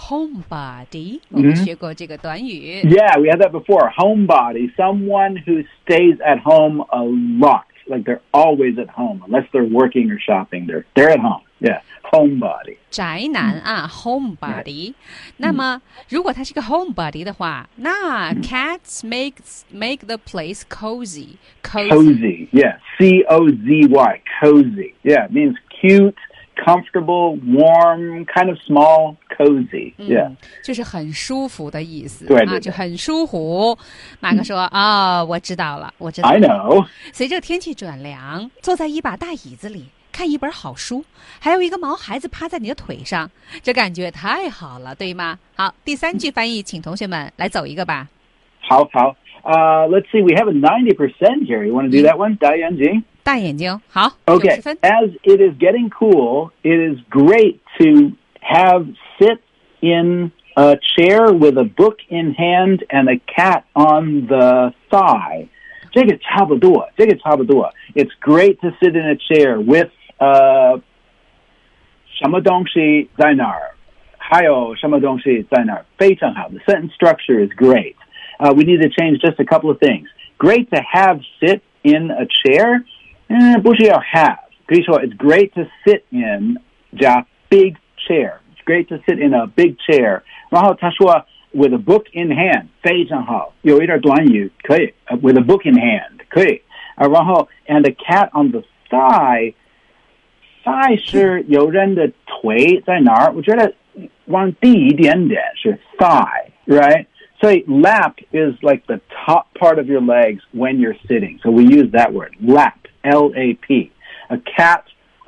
[SPEAKER 1] Homebody， 我们学过这个短语。
[SPEAKER 2] Yeah, we had that before. Homebody, someone who stays at home a lot. Like they're always at home. Unless they're working or shopping, they're at home. Yeah, homebody.
[SPEAKER 1] 宅男啊 homebody。那么如果他是个 homebody 的话，那 cats make the place cozy.
[SPEAKER 2] Cozy, yeah. C-O-Z-Y, cozy. Yeah, it means cute, comfortable, warm, kind of small, cozy. Yeah.
[SPEAKER 1] 就是很舒服的意思。
[SPEAKER 2] 对对对
[SPEAKER 1] 就很舒服。马哥说我知道了。
[SPEAKER 2] I know.
[SPEAKER 1] 随着天气转凉，坐在一把大椅子里，看一本好书，还有一个毛孩子趴在你的腿上，这感觉太好了，对吗？好，第3句翻译，请同学们来走一个吧。
[SPEAKER 2] 好。Let's see. We have a 90% here. You want to do that one? 大眼睛。
[SPEAKER 1] 大眼睛，好。
[SPEAKER 2] Okay.
[SPEAKER 1] 90分。
[SPEAKER 2] As it is getting cool, it is great to sit in a chair with a book in hand and a cat on the thigh. 这个差不多。It's great to sit in a chair with 什么东西在哪儿，还有什么东西在哪儿，非常好。The sentence structure is great. We need to change just a couple of things. Great to have sit in a chair. 不需要 have. 可以说 it's great to sit in 加 big chair. It's great to sit in a big chair. 然后他说 with a book in hand 非常好，有一点短语可以 with a book in hand 可以。然后 and a cat on the thigh 是有人的腿在哪儿？我觉得往低一点点是 thigh, right? So lap is like the top part of your legs when you're sitting. So we use that word, lap, L-A-P. A cat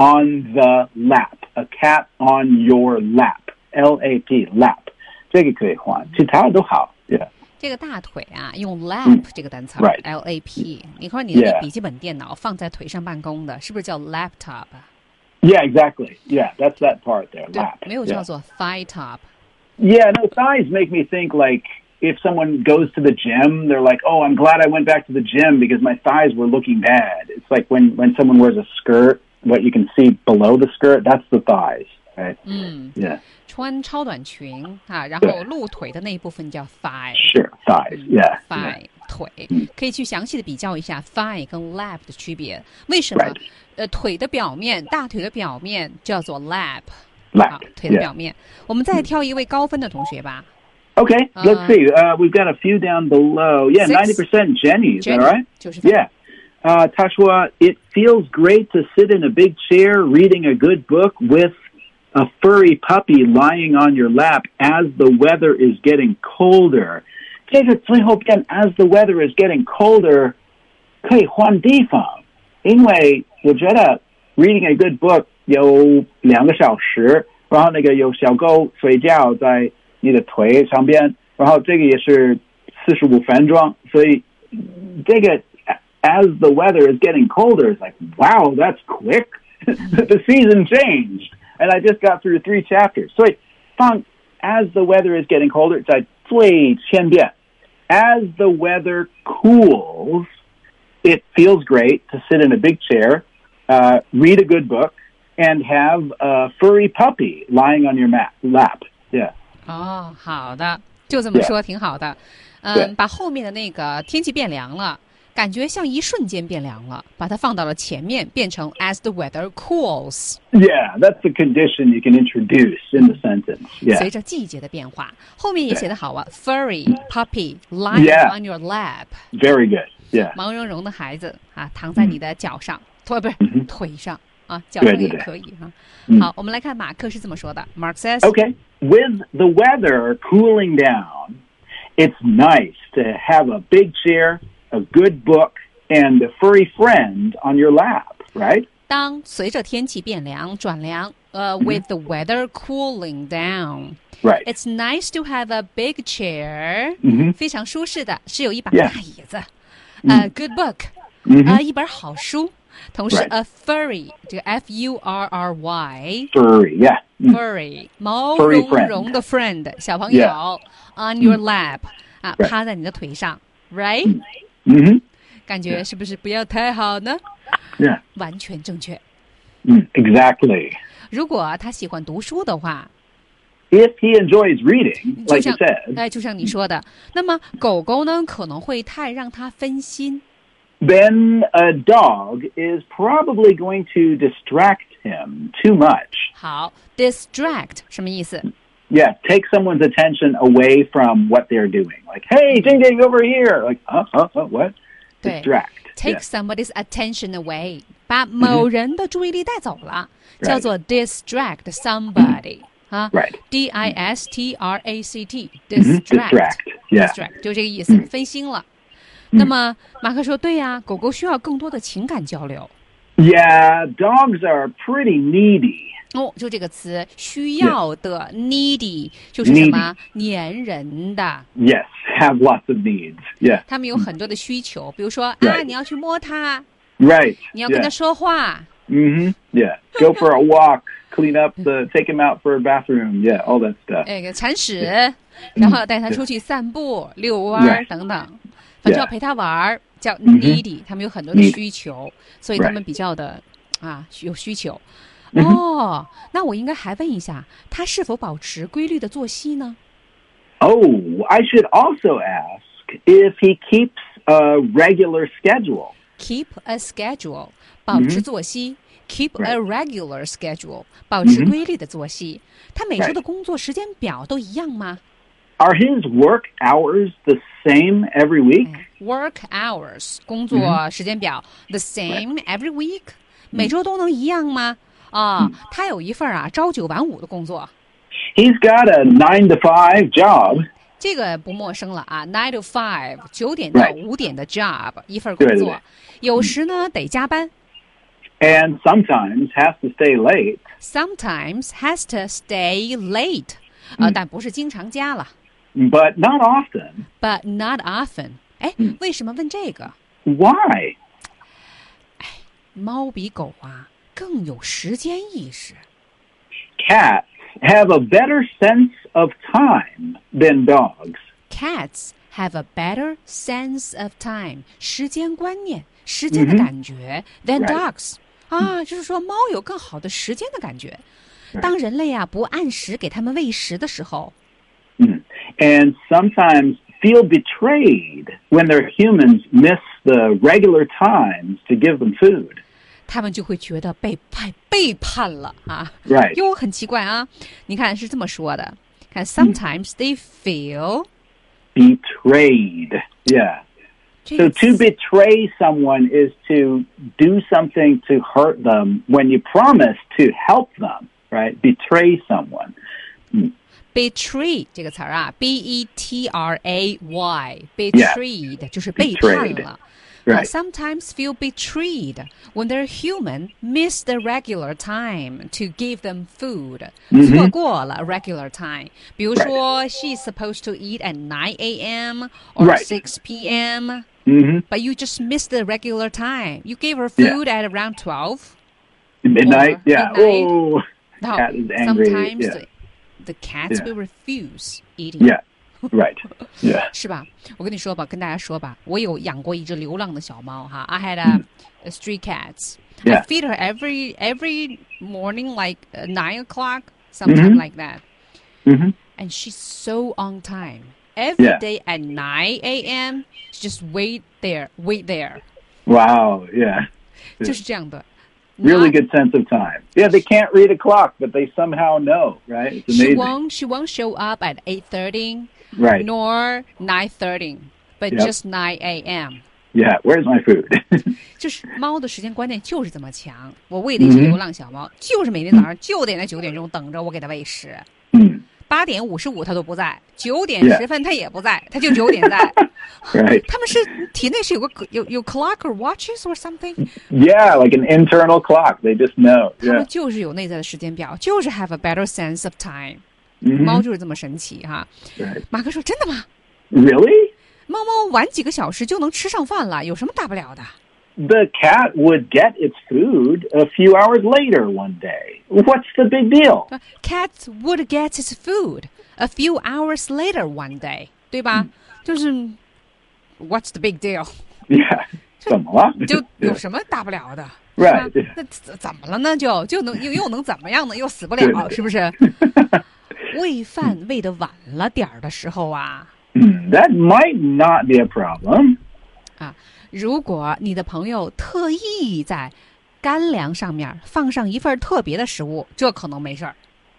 [SPEAKER 2] on the lap. A cat on your lap. L-A-P, lap. 这个可以换，其他都好。Yeah.
[SPEAKER 1] 这个大腿啊，用 lap 这个单词
[SPEAKER 2] right.
[SPEAKER 1] L-A-P。你看你的那笔记本电脑放在腿上办公的，是不是叫 laptop？
[SPEAKER 2] Yeah, exactly. Yeah, that's that part there,
[SPEAKER 1] 对
[SPEAKER 2] lap.
[SPEAKER 1] 没有叫做 thigh top。
[SPEAKER 2] Yeah, no, thighs make me think like if someone goes to the gym, they're like, oh, I'm glad I went back to the gym because my thighs were looking bad. It's like when someone wears a skirt, what you can see below the skirt, that's the thighs, right? Yeah.
[SPEAKER 1] 穿超短裙啊，然后露腿的那一部分叫 thigh。
[SPEAKER 2] Sure, thighs, yeah.
[SPEAKER 1] thigh 腿，可以去详细的比较一下 thigh 跟 lap 的区别。为什么？
[SPEAKER 2] Right.
[SPEAKER 1] 腿的表面，大腿的表面叫做 lap，
[SPEAKER 2] Lap,
[SPEAKER 1] 腿的表面。我们再挑一位高分的同学吧。
[SPEAKER 2] Okay, let's see. We've got a few down below. Yeah, 90% Jenny. Is that right?
[SPEAKER 1] 90分。
[SPEAKER 2] Yeah. 他说 it feels great to sit in a big chair reading a good book with a furry puppy lying on your lap as the weather is getting colder. 这个最后边 as the weather is getting colder 可以换地方，因为我觉得 reading a good book 有2个小时，然后那个有小狗睡觉在你的腿上边，然后这个也是45分钟，所以这个 as the weather is getting colder, it's like, wow, that's quick. The season changed. And I just got through 3 chapters. 所以放 as the weather is getting colder 在最前边。As the weather cools, it feels great to sit in a big chair read a good book, and have a furry puppy lying on your lap. Yeah.
[SPEAKER 1] 哦，好的，就这么说挺好的。把后面的那个天气变凉了，感觉像一瞬间变凉了，把它放到了前面，变成 as the weather cools.
[SPEAKER 2] Yeah, that's the condition you can introduce in the sentence. Yeah.
[SPEAKER 1] 随着季节的变化，后面也写得好啊 ，furry puppy lying on your lap.
[SPEAKER 2] Very good. Yeah.
[SPEAKER 1] 毛茸茸的孩子啊，躺在你的脚上，不是腿上啊，脚上也可以哈。好，我们来看马克是这么说的。Mark says,
[SPEAKER 2] "Okay, with the weather cooling down, it's nice to have a big chair, a good book, and a furry friend on your lap, right?"
[SPEAKER 1] 当随着天气变凉转凉，with the weather cooling down,
[SPEAKER 2] right?
[SPEAKER 1] It's nice to have a big chair. 非常舒适的是有一把
[SPEAKER 2] Yeah.
[SPEAKER 1] 大椅子，a good book. 一本好书。同时
[SPEAKER 2] Right.
[SPEAKER 1] a furry 这个 F-U-R-R-Y
[SPEAKER 2] Furry, yeah.
[SPEAKER 1] furry 毛茸茸的 friend 小朋友
[SPEAKER 2] Yeah.
[SPEAKER 1] on your lap 啊
[SPEAKER 2] Right.
[SPEAKER 1] 趴在你的腿上 right 感觉是不是不要太好呢
[SPEAKER 2] Yeah.
[SPEAKER 1] 完全正确
[SPEAKER 2] Exactly.
[SPEAKER 1] 如果他喜欢读书的话
[SPEAKER 2] If he enjoys reading, like you said,
[SPEAKER 1] 就像你说的那么狗狗呢可能会太让他分心
[SPEAKER 2] then a dog is probably going to distract him too much.
[SPEAKER 1] 好 distract 什么意思
[SPEAKER 2] Yeah, take someone's attention away from what they're doing. Like, hey, Jing Jing, over here. Like, what?
[SPEAKER 1] 对
[SPEAKER 2] Distract.
[SPEAKER 1] Take
[SPEAKER 2] Yeah.
[SPEAKER 1] somebody's attention away 把某人的注意力带走了 叫做 distract somebody 啊
[SPEAKER 2] Right.
[SPEAKER 1] D-I-S-T-R-A-C-T distract
[SPEAKER 2] Yeah.
[SPEAKER 1] distract 就这个意思分心了那么马克说对呀狗狗需要更多的情感交流
[SPEAKER 2] Yeah, dogs are pretty needy.
[SPEAKER 1] 哦就这个词需要的 needy 就是什么粘人的
[SPEAKER 2] Yes, have lots of needs. Yeah.
[SPEAKER 1] 他们有很多的需求比如说
[SPEAKER 2] Right.
[SPEAKER 1] 你要去摸它
[SPEAKER 2] Right.
[SPEAKER 1] 你要跟它
[SPEAKER 2] Yeah.
[SPEAKER 1] 说话
[SPEAKER 2] Yeah. Go for a walk, clean up take him out for a bathroom. Yeah, all that stuff.
[SPEAKER 1] 那个铲屎然后带它出去散步遛弯
[SPEAKER 2] Right.
[SPEAKER 1] 等等反正要陪它玩叫 needy 他们有很多的需求所以他们比较的有需求哦那我应该还问一下他是否保持规律的作息呢
[SPEAKER 2] Oh, I should also ask if he keeps a regular schedule.
[SPEAKER 1] Keep a schedule 保持作息Keep a regular schedule 保持规律的作息他每周的工作时间表都一样吗
[SPEAKER 2] Are his work hours the same every week?
[SPEAKER 1] Work hours 工作时间表 the same every week 每周都能一样吗他有一份朝9晚5的工作
[SPEAKER 2] He's got a 9 to 5 job.
[SPEAKER 1] 这个不陌生了9 to 5 9点到5点的 job 一份工作
[SPEAKER 2] 对
[SPEAKER 1] 有时呢得加班
[SPEAKER 2] And sometimes has to stay late.
[SPEAKER 1] Sometimes has to stay late 但不是经常加了
[SPEAKER 2] But not often.
[SPEAKER 1] But not often 为什么问这个
[SPEAKER 2] Why?
[SPEAKER 1] 猫比狗更有时间意识
[SPEAKER 2] Cats have a better sense of time than dogs.
[SPEAKER 1] Cats have a better sense of time 时间观念时间的感觉 than dogs 就是说猫有更好的时间的感觉当人类不按时给它们喂食的时候
[SPEAKER 2] And sometimes feel betrayed when their humans miss the regular times to give them food.
[SPEAKER 1] 他们就会觉得背叛了
[SPEAKER 2] Right.
[SPEAKER 1] 又很奇怪你看是这么说的看 Sometimes they feel
[SPEAKER 2] Betrayed. Yeah. So to betray someone is to do something to hurt them when you promise to help them, right? Betray someone.
[SPEAKER 1] Betray 这个词B-E-T-R-A-Y Betrayed 就是背叛了
[SPEAKER 2] Right.
[SPEAKER 1] Sometimes feel betrayed when their human miss the regular time to give them food 错过了 regular time 比如说 she's supposed to eat at 9 a.m. or 6 p.m. But you just missed the regular time you gave her food at around 12
[SPEAKER 2] Midnight? Yeah.
[SPEAKER 1] Midnight.
[SPEAKER 2] Oh,
[SPEAKER 1] No,
[SPEAKER 2] cat is angry.
[SPEAKER 1] sometimes
[SPEAKER 2] Yeah.
[SPEAKER 1] the cats will refuse eating
[SPEAKER 2] Right. Yeah.
[SPEAKER 1] 是吧？我跟你说吧，跟大家说吧，我有养过一只流浪的小猫哈。I had a stray cat.
[SPEAKER 2] Yeah.
[SPEAKER 1] I feed her every morning like 9 o'clock, something like that. And she's so on time. Every day at 9 a.m. she just wait there.
[SPEAKER 2] Wow. Yeah.
[SPEAKER 1] 就是这样的。
[SPEAKER 2] Really good sense of time. Yeah, they can't read a clock, but they somehow know, right? It's amazing.
[SPEAKER 1] She won't show up at 8:30,
[SPEAKER 2] right?
[SPEAKER 1] Nor 9:30, but just 9 a.m.
[SPEAKER 2] Yeah, where's my food?
[SPEAKER 1] 就是猫的时间观念就是这么强。我喂的一只流浪小猫，就是每天早上就得在9点钟等着我给它喂食。8点55它都不在，9点10分它也不在，它就9点在。
[SPEAKER 2] Right.
[SPEAKER 1] 他们是体内是有 clock or watches or something?
[SPEAKER 2] Yeah, like an internal clock. They just know.
[SPEAKER 1] 他们就是有内在的时间表，就是 have a better sense of time. 猫就是这么神奇哈。马克说：“真的吗
[SPEAKER 2] ？Really?
[SPEAKER 1] 猫猫晚几个小时就能吃上饭了，有什么大不了的？”
[SPEAKER 2] The cat would get its food a few hours later one day. What's the big deal?
[SPEAKER 1] Cat would get its food a few hours later one day. 对吧？就是 What's the big deal?
[SPEAKER 2] Yeah. 怎么了？
[SPEAKER 1] 就有什么大不了的
[SPEAKER 2] ？Right.
[SPEAKER 1] 那怎么了呢？就能又能怎么样呢？又死不了，是不是？喂饭喂得晚了点儿的时候啊。
[SPEAKER 2] That might not be a problem.
[SPEAKER 1] 啊，如果你的朋友特意在干粮上面放上一份特别的食物，这可能没事儿。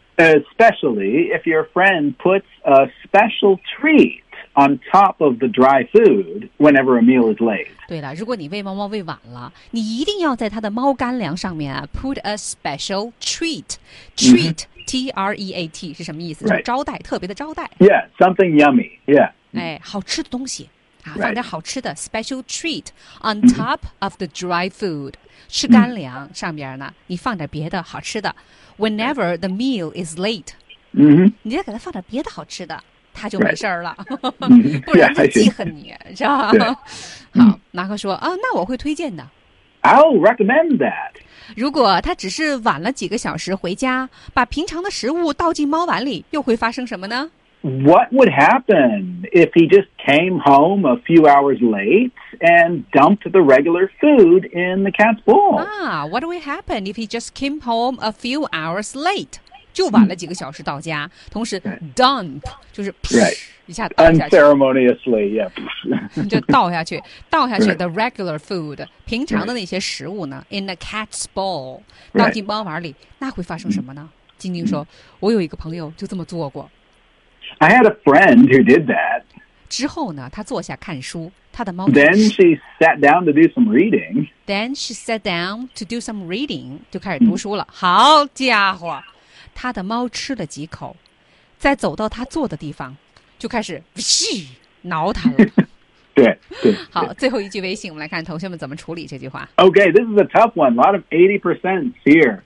[SPEAKER 2] Especially if your friend puts a special treat on top of the dry food whenever a meal is laid.
[SPEAKER 1] 对了，如果你喂猫猫喂晚了，你一定要在它的猫干粮上面啊 put a special treat. Treat, T-R-E-A-T 是什么意思？就是招待，特别的招待。
[SPEAKER 2] Yeah, something yummy. Yeah.
[SPEAKER 1] 哎，好吃的东西啊，放点好吃的 special treat on top of the dry food. 吃干粮上边呢，你放点别的好吃的。Whenever the meal is late. 你再给它放点别的好吃的。他就没事儿了，不然就记恨你，知道吧？好，马克说啊，那我会推荐的。
[SPEAKER 2] I'll recommend that.
[SPEAKER 1] 如果他只是晚了几个小时回家，把平常的食物倒进猫碗里，又会发生什么呢
[SPEAKER 2] ？What would happen if he just came home a few hours late and dumped the regular food in the cat's bowl?
[SPEAKER 1] What would happen if he just came home a few hours late?就晚了几个小时到家，同时 dump 就是一下倒下去
[SPEAKER 2] ，unceremoniously yeah
[SPEAKER 1] 就倒下去 the regular food 平常的那些食物呢 in a cat's bowl 倒进猫碗里，那会发生什么呢？晶晶说，我有一个朋友就这么做过。
[SPEAKER 2] I had a friend who did that.
[SPEAKER 1] 之后呢，他坐下看书，他的猫
[SPEAKER 2] Then she sat down to do some reading.
[SPEAKER 1] Then she sat down to do some reading 就开始读书了。好家伙！他的猫吃了几口，再走到他坐的地方，就开始挠他了。
[SPEAKER 2] 对。
[SPEAKER 1] 好，最后一句微信，我们来看同学们怎么处理这句话。
[SPEAKER 2] Okay, this is a tough one. A lot of 80% here.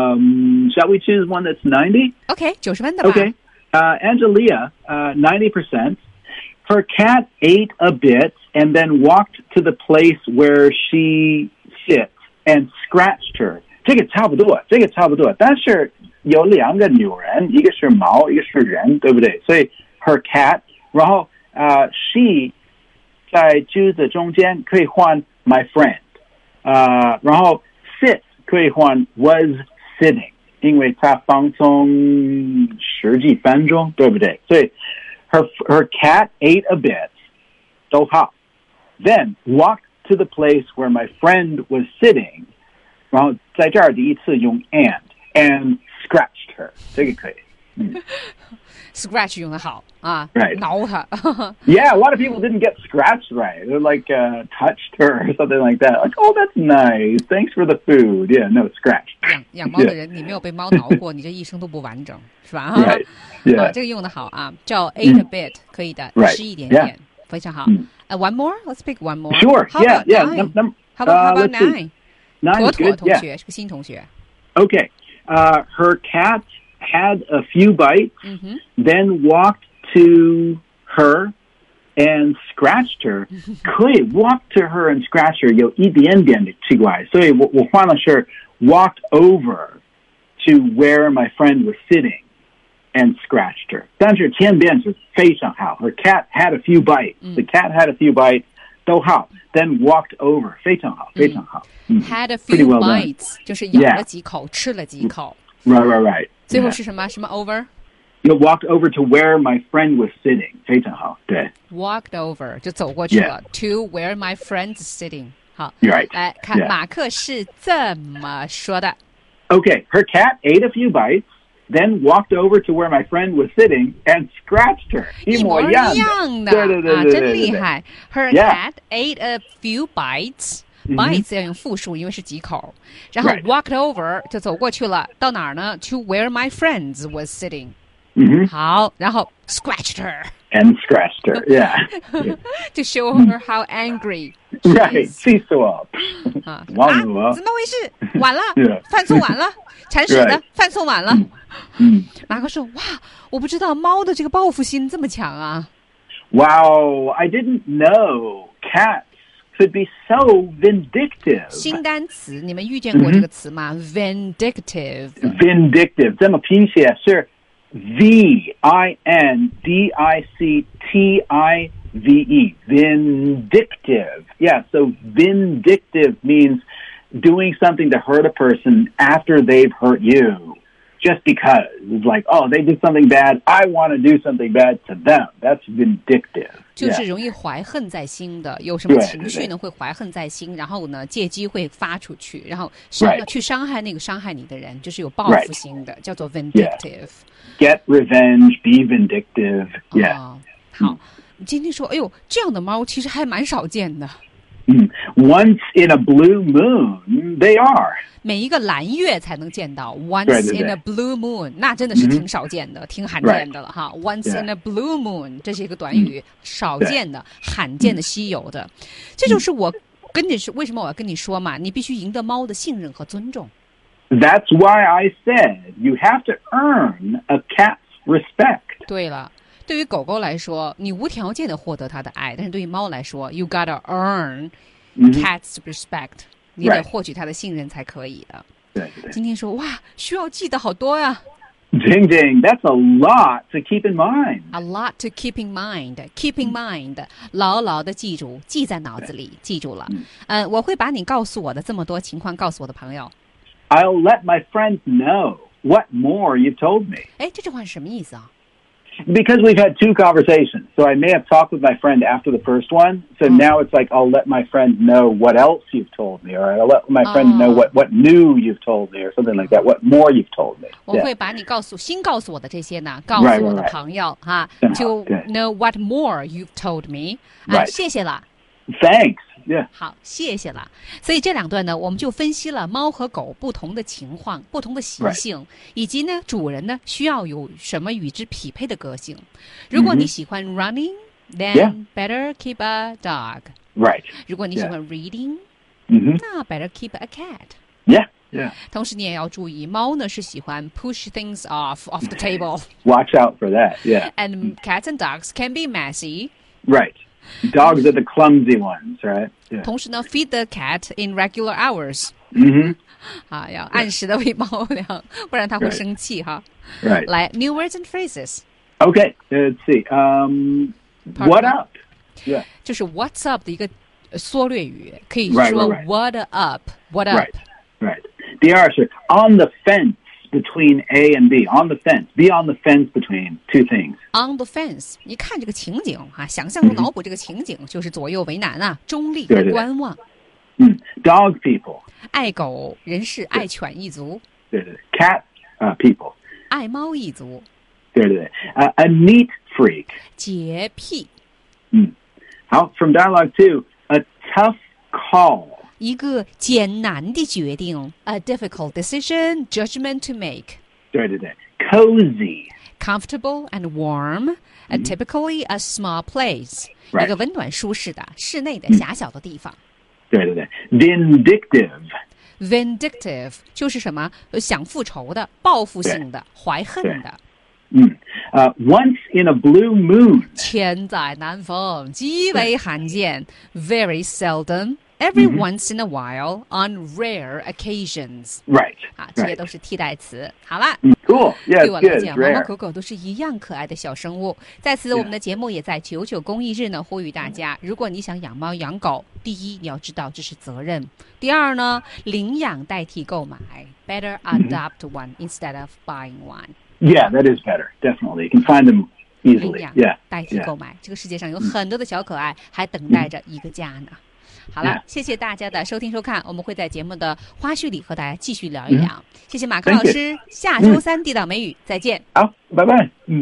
[SPEAKER 2] Shall we choose one that's 90?
[SPEAKER 1] Okay, 90分的吧。
[SPEAKER 2] Okay. Angelia, 90%. Her cat ate a bit and then walked to the place where she sits and scratched her. 这个差不多，但是有两个女人，一个是猫，一个是人，对不对？所以 her cat， 然后she 在句子中间可以换 my friend， 然后 sit 可以换 was sitting， 因为它放松10几分钟，对不对？所以 her cat ate a bit， 都好。Then walked to the place where my friend was sitting， 然后在这儿第一次用 and scratched her， 这个可以。
[SPEAKER 1] Scratch 用得好啊，
[SPEAKER 2] right.
[SPEAKER 1] 挠它。
[SPEAKER 2] Yeah, a lot of people didn't get scratched right. They're like touched her or something like that. Like, oh, that's nice. Thanks for the food. Yeah, no, scratched.
[SPEAKER 1] 养猫的人，你没有被猫挠过，你这一生都不完整，是吧？
[SPEAKER 2] Right. Yeah.
[SPEAKER 1] 这个用得好啊，叫 ate a bit 可以的，吃一点点，非常好。One more, let's pick one more.
[SPEAKER 2] Sure. Yeah.
[SPEAKER 1] How about 9?
[SPEAKER 2] 9 is good.
[SPEAKER 1] 同学是个新同学。
[SPEAKER 2] Okay. Her cat had a few bites, then walked to her and scratched her. 可以 walk to her and scratch her 有一点点的奇怪，所以我换了是 walked over to where my friend was sitting and scratched her. 但是前边是非常好 Her cat had a few bites. The cat had a few bites. 都好 Then walked over. 非常好非常好
[SPEAKER 1] Had a few
[SPEAKER 2] well
[SPEAKER 1] bites 就是咬了几口吃了几口
[SPEAKER 2] Right.
[SPEAKER 1] 最后是什么什么 over?
[SPEAKER 2] You walked over to where my friend was sitting. 非常好对
[SPEAKER 1] Walked over 就走过去了 To where my friend's sitting 好
[SPEAKER 2] Right.
[SPEAKER 1] 来看马克是这么说的
[SPEAKER 2] Okay, her cat ate a few bites, then walked over to where my friend was sitting and scratched her.
[SPEAKER 1] 一模一样的啊，真厉害 Her cat ate a few bites Bites 要用复数，因为是几口。然后 walked over 就走过去了，到哪儿呢 ？To where my friends was sitting。好，然后 scratched her
[SPEAKER 2] and scratched her. Yeah.
[SPEAKER 1] To show her how angry.
[SPEAKER 2] Right. 气死我
[SPEAKER 1] 啊！
[SPEAKER 2] 怎么
[SPEAKER 1] 回事？晚了，饭送晚了，铲屎的，饭送晚了。马克说：“哇，我不知道猫的这个报复心这么强啊。”
[SPEAKER 2] Wow, I didn't know cats could be so vindictive.
[SPEAKER 1] 新单词，你们遇见过这个词吗 ？Vindictive.
[SPEAKER 2] Vindictive. 这么拼写是 V-I-N-D-I-C-T-I-V-E. Vindictive. Yeah, so vindictive means doing something to hurt a person after they've hurt you. Just because. It's like, oh, they did something bad. I want to do something bad to them. That's vindictive.
[SPEAKER 1] 就是容易怀恨在心的，有什么情绪呢？会怀恨在心，然后呢，借机会发出去，然后去伤害那个伤害你的人，就是有报复心的，叫做 vindictive.
[SPEAKER 2] Get revenge, be vindictive. Yeah.
[SPEAKER 1] 好，今天说，哎呦，这样的猫其实还蛮少见的。
[SPEAKER 2] Once in a blue moon, they are.
[SPEAKER 1] 每一个蓝月才能见到 Once in a blue moon 那真的是挺少见的挺罕见的了哈 Once in a blue moon 这是一个短语少见的罕见的稀有的这就是我跟你说为什么我要跟你说嘛你必须赢得猫的信任和尊重
[SPEAKER 2] That's why I said you have to earn a cat's respect
[SPEAKER 1] 对了对于狗狗来说你无条件的获得它的爱但是对于猫来说 You gotta earn cat's respect你得获取他的信任才可以的。
[SPEAKER 2] 对。
[SPEAKER 1] 今天说哇，需要记得好多呀。
[SPEAKER 2] Ding ding, that's a lot to keep in mind.
[SPEAKER 1] A lot to keep in mind. Keep in mind. 牢牢的记住，记在脑子里，记住了。我会把你告诉我的这么多情况告诉我的朋友。
[SPEAKER 2] I'll let my friends know what more you've told me.
[SPEAKER 1] 哎，这句话是什么意思啊
[SPEAKER 2] ？Because we've had two conversations, so I may have talked with my friend after the first one. So now it's like I'll let my friend know what else you've told me, or I'll let my friend know what new you've told me, or something like that. What more you've told me?
[SPEAKER 1] 我会把你新告诉我的这些呢，告诉我的朋友哈 ，to know what more you've told me. 谢谢了。
[SPEAKER 2] Thanks. Yeah.
[SPEAKER 1] 好，谢谢了。所以这两段呢，我们就分析了猫和狗不同的情况、不同的习性，以及呢，主人呢需要有什么与之匹配的个性。如果你喜欢 running, then better keep a dog.
[SPEAKER 2] Right.
[SPEAKER 1] 如果你喜欢 reading, 那 better keep a cat.
[SPEAKER 2] Yeah. Yeah.
[SPEAKER 1] 同时你也要注意，猫呢是喜欢 push things off the table.
[SPEAKER 2] Watch out for that. Yeah.
[SPEAKER 1] And cats and dogs can be messy.
[SPEAKER 2] Right.Dogs are the clumsy ones, right? Yeah.
[SPEAKER 1] 同时呢 feed the cat in regular hours. 要按时的喂猫粮，不然它会生气哈。
[SPEAKER 2] Right.
[SPEAKER 1] 来 new words and phrases.
[SPEAKER 2] Okay, let's see. What up? Yeah.
[SPEAKER 1] 就是 what's up 的一个缩略语，可以说 what up, what up.
[SPEAKER 2] Right. 第二是 on the fence.Between A and B, on the fence. Be on the fence between two things.
[SPEAKER 1] On the fence. 你看这个情景想象脑补这个情景就是左右为难啊，中立和观望。
[SPEAKER 2] Dog people.
[SPEAKER 1] 爱狗人士，爱犬一族。
[SPEAKER 2] Cat people.
[SPEAKER 1] 爱猫一族。
[SPEAKER 2] A neat freak.
[SPEAKER 1] 洁癖。
[SPEAKER 2] 好 From dialogue 2, a tough call.
[SPEAKER 1] 一个艰难的决定 A difficult decision, judgment to make
[SPEAKER 2] 对 Cozy
[SPEAKER 1] Comfortable and warm Typically a small place 一个温暖舒适的室内的狭小的地方
[SPEAKER 2] 对 Vindictive
[SPEAKER 1] 就是什么想复仇的报复性的怀恨的
[SPEAKER 2] Once in a blue moon
[SPEAKER 1] 千载难逢极为罕见 Very seldom every once in a while, on rare occasions.
[SPEAKER 2] Right.
[SPEAKER 1] 啊，这些都是替代词。好了。
[SPEAKER 2] Cool. Yeah,
[SPEAKER 1] 对我来讲，
[SPEAKER 2] rare.
[SPEAKER 1] 猫猫狗狗都是一样可爱的小生物。在此，我们的节目也在99公益日呢，呼吁大家，如果你想养猫养狗，第一你要知道这是责任，第二呢，领养代替购买 ，better adopt one instead of buying one.
[SPEAKER 2] Yeah, that is better. Definitely, you can find them easily.
[SPEAKER 1] 领养
[SPEAKER 2] Yeah,
[SPEAKER 1] 代替购买，这个世界上有很多的小可爱，还等待着一个家呢。好了，谢谢大家的收听收看，我们会在节目的花絮里和大家继续聊一聊。谢谢马克老师，下周3地道美语再见。
[SPEAKER 2] 好，拜拜。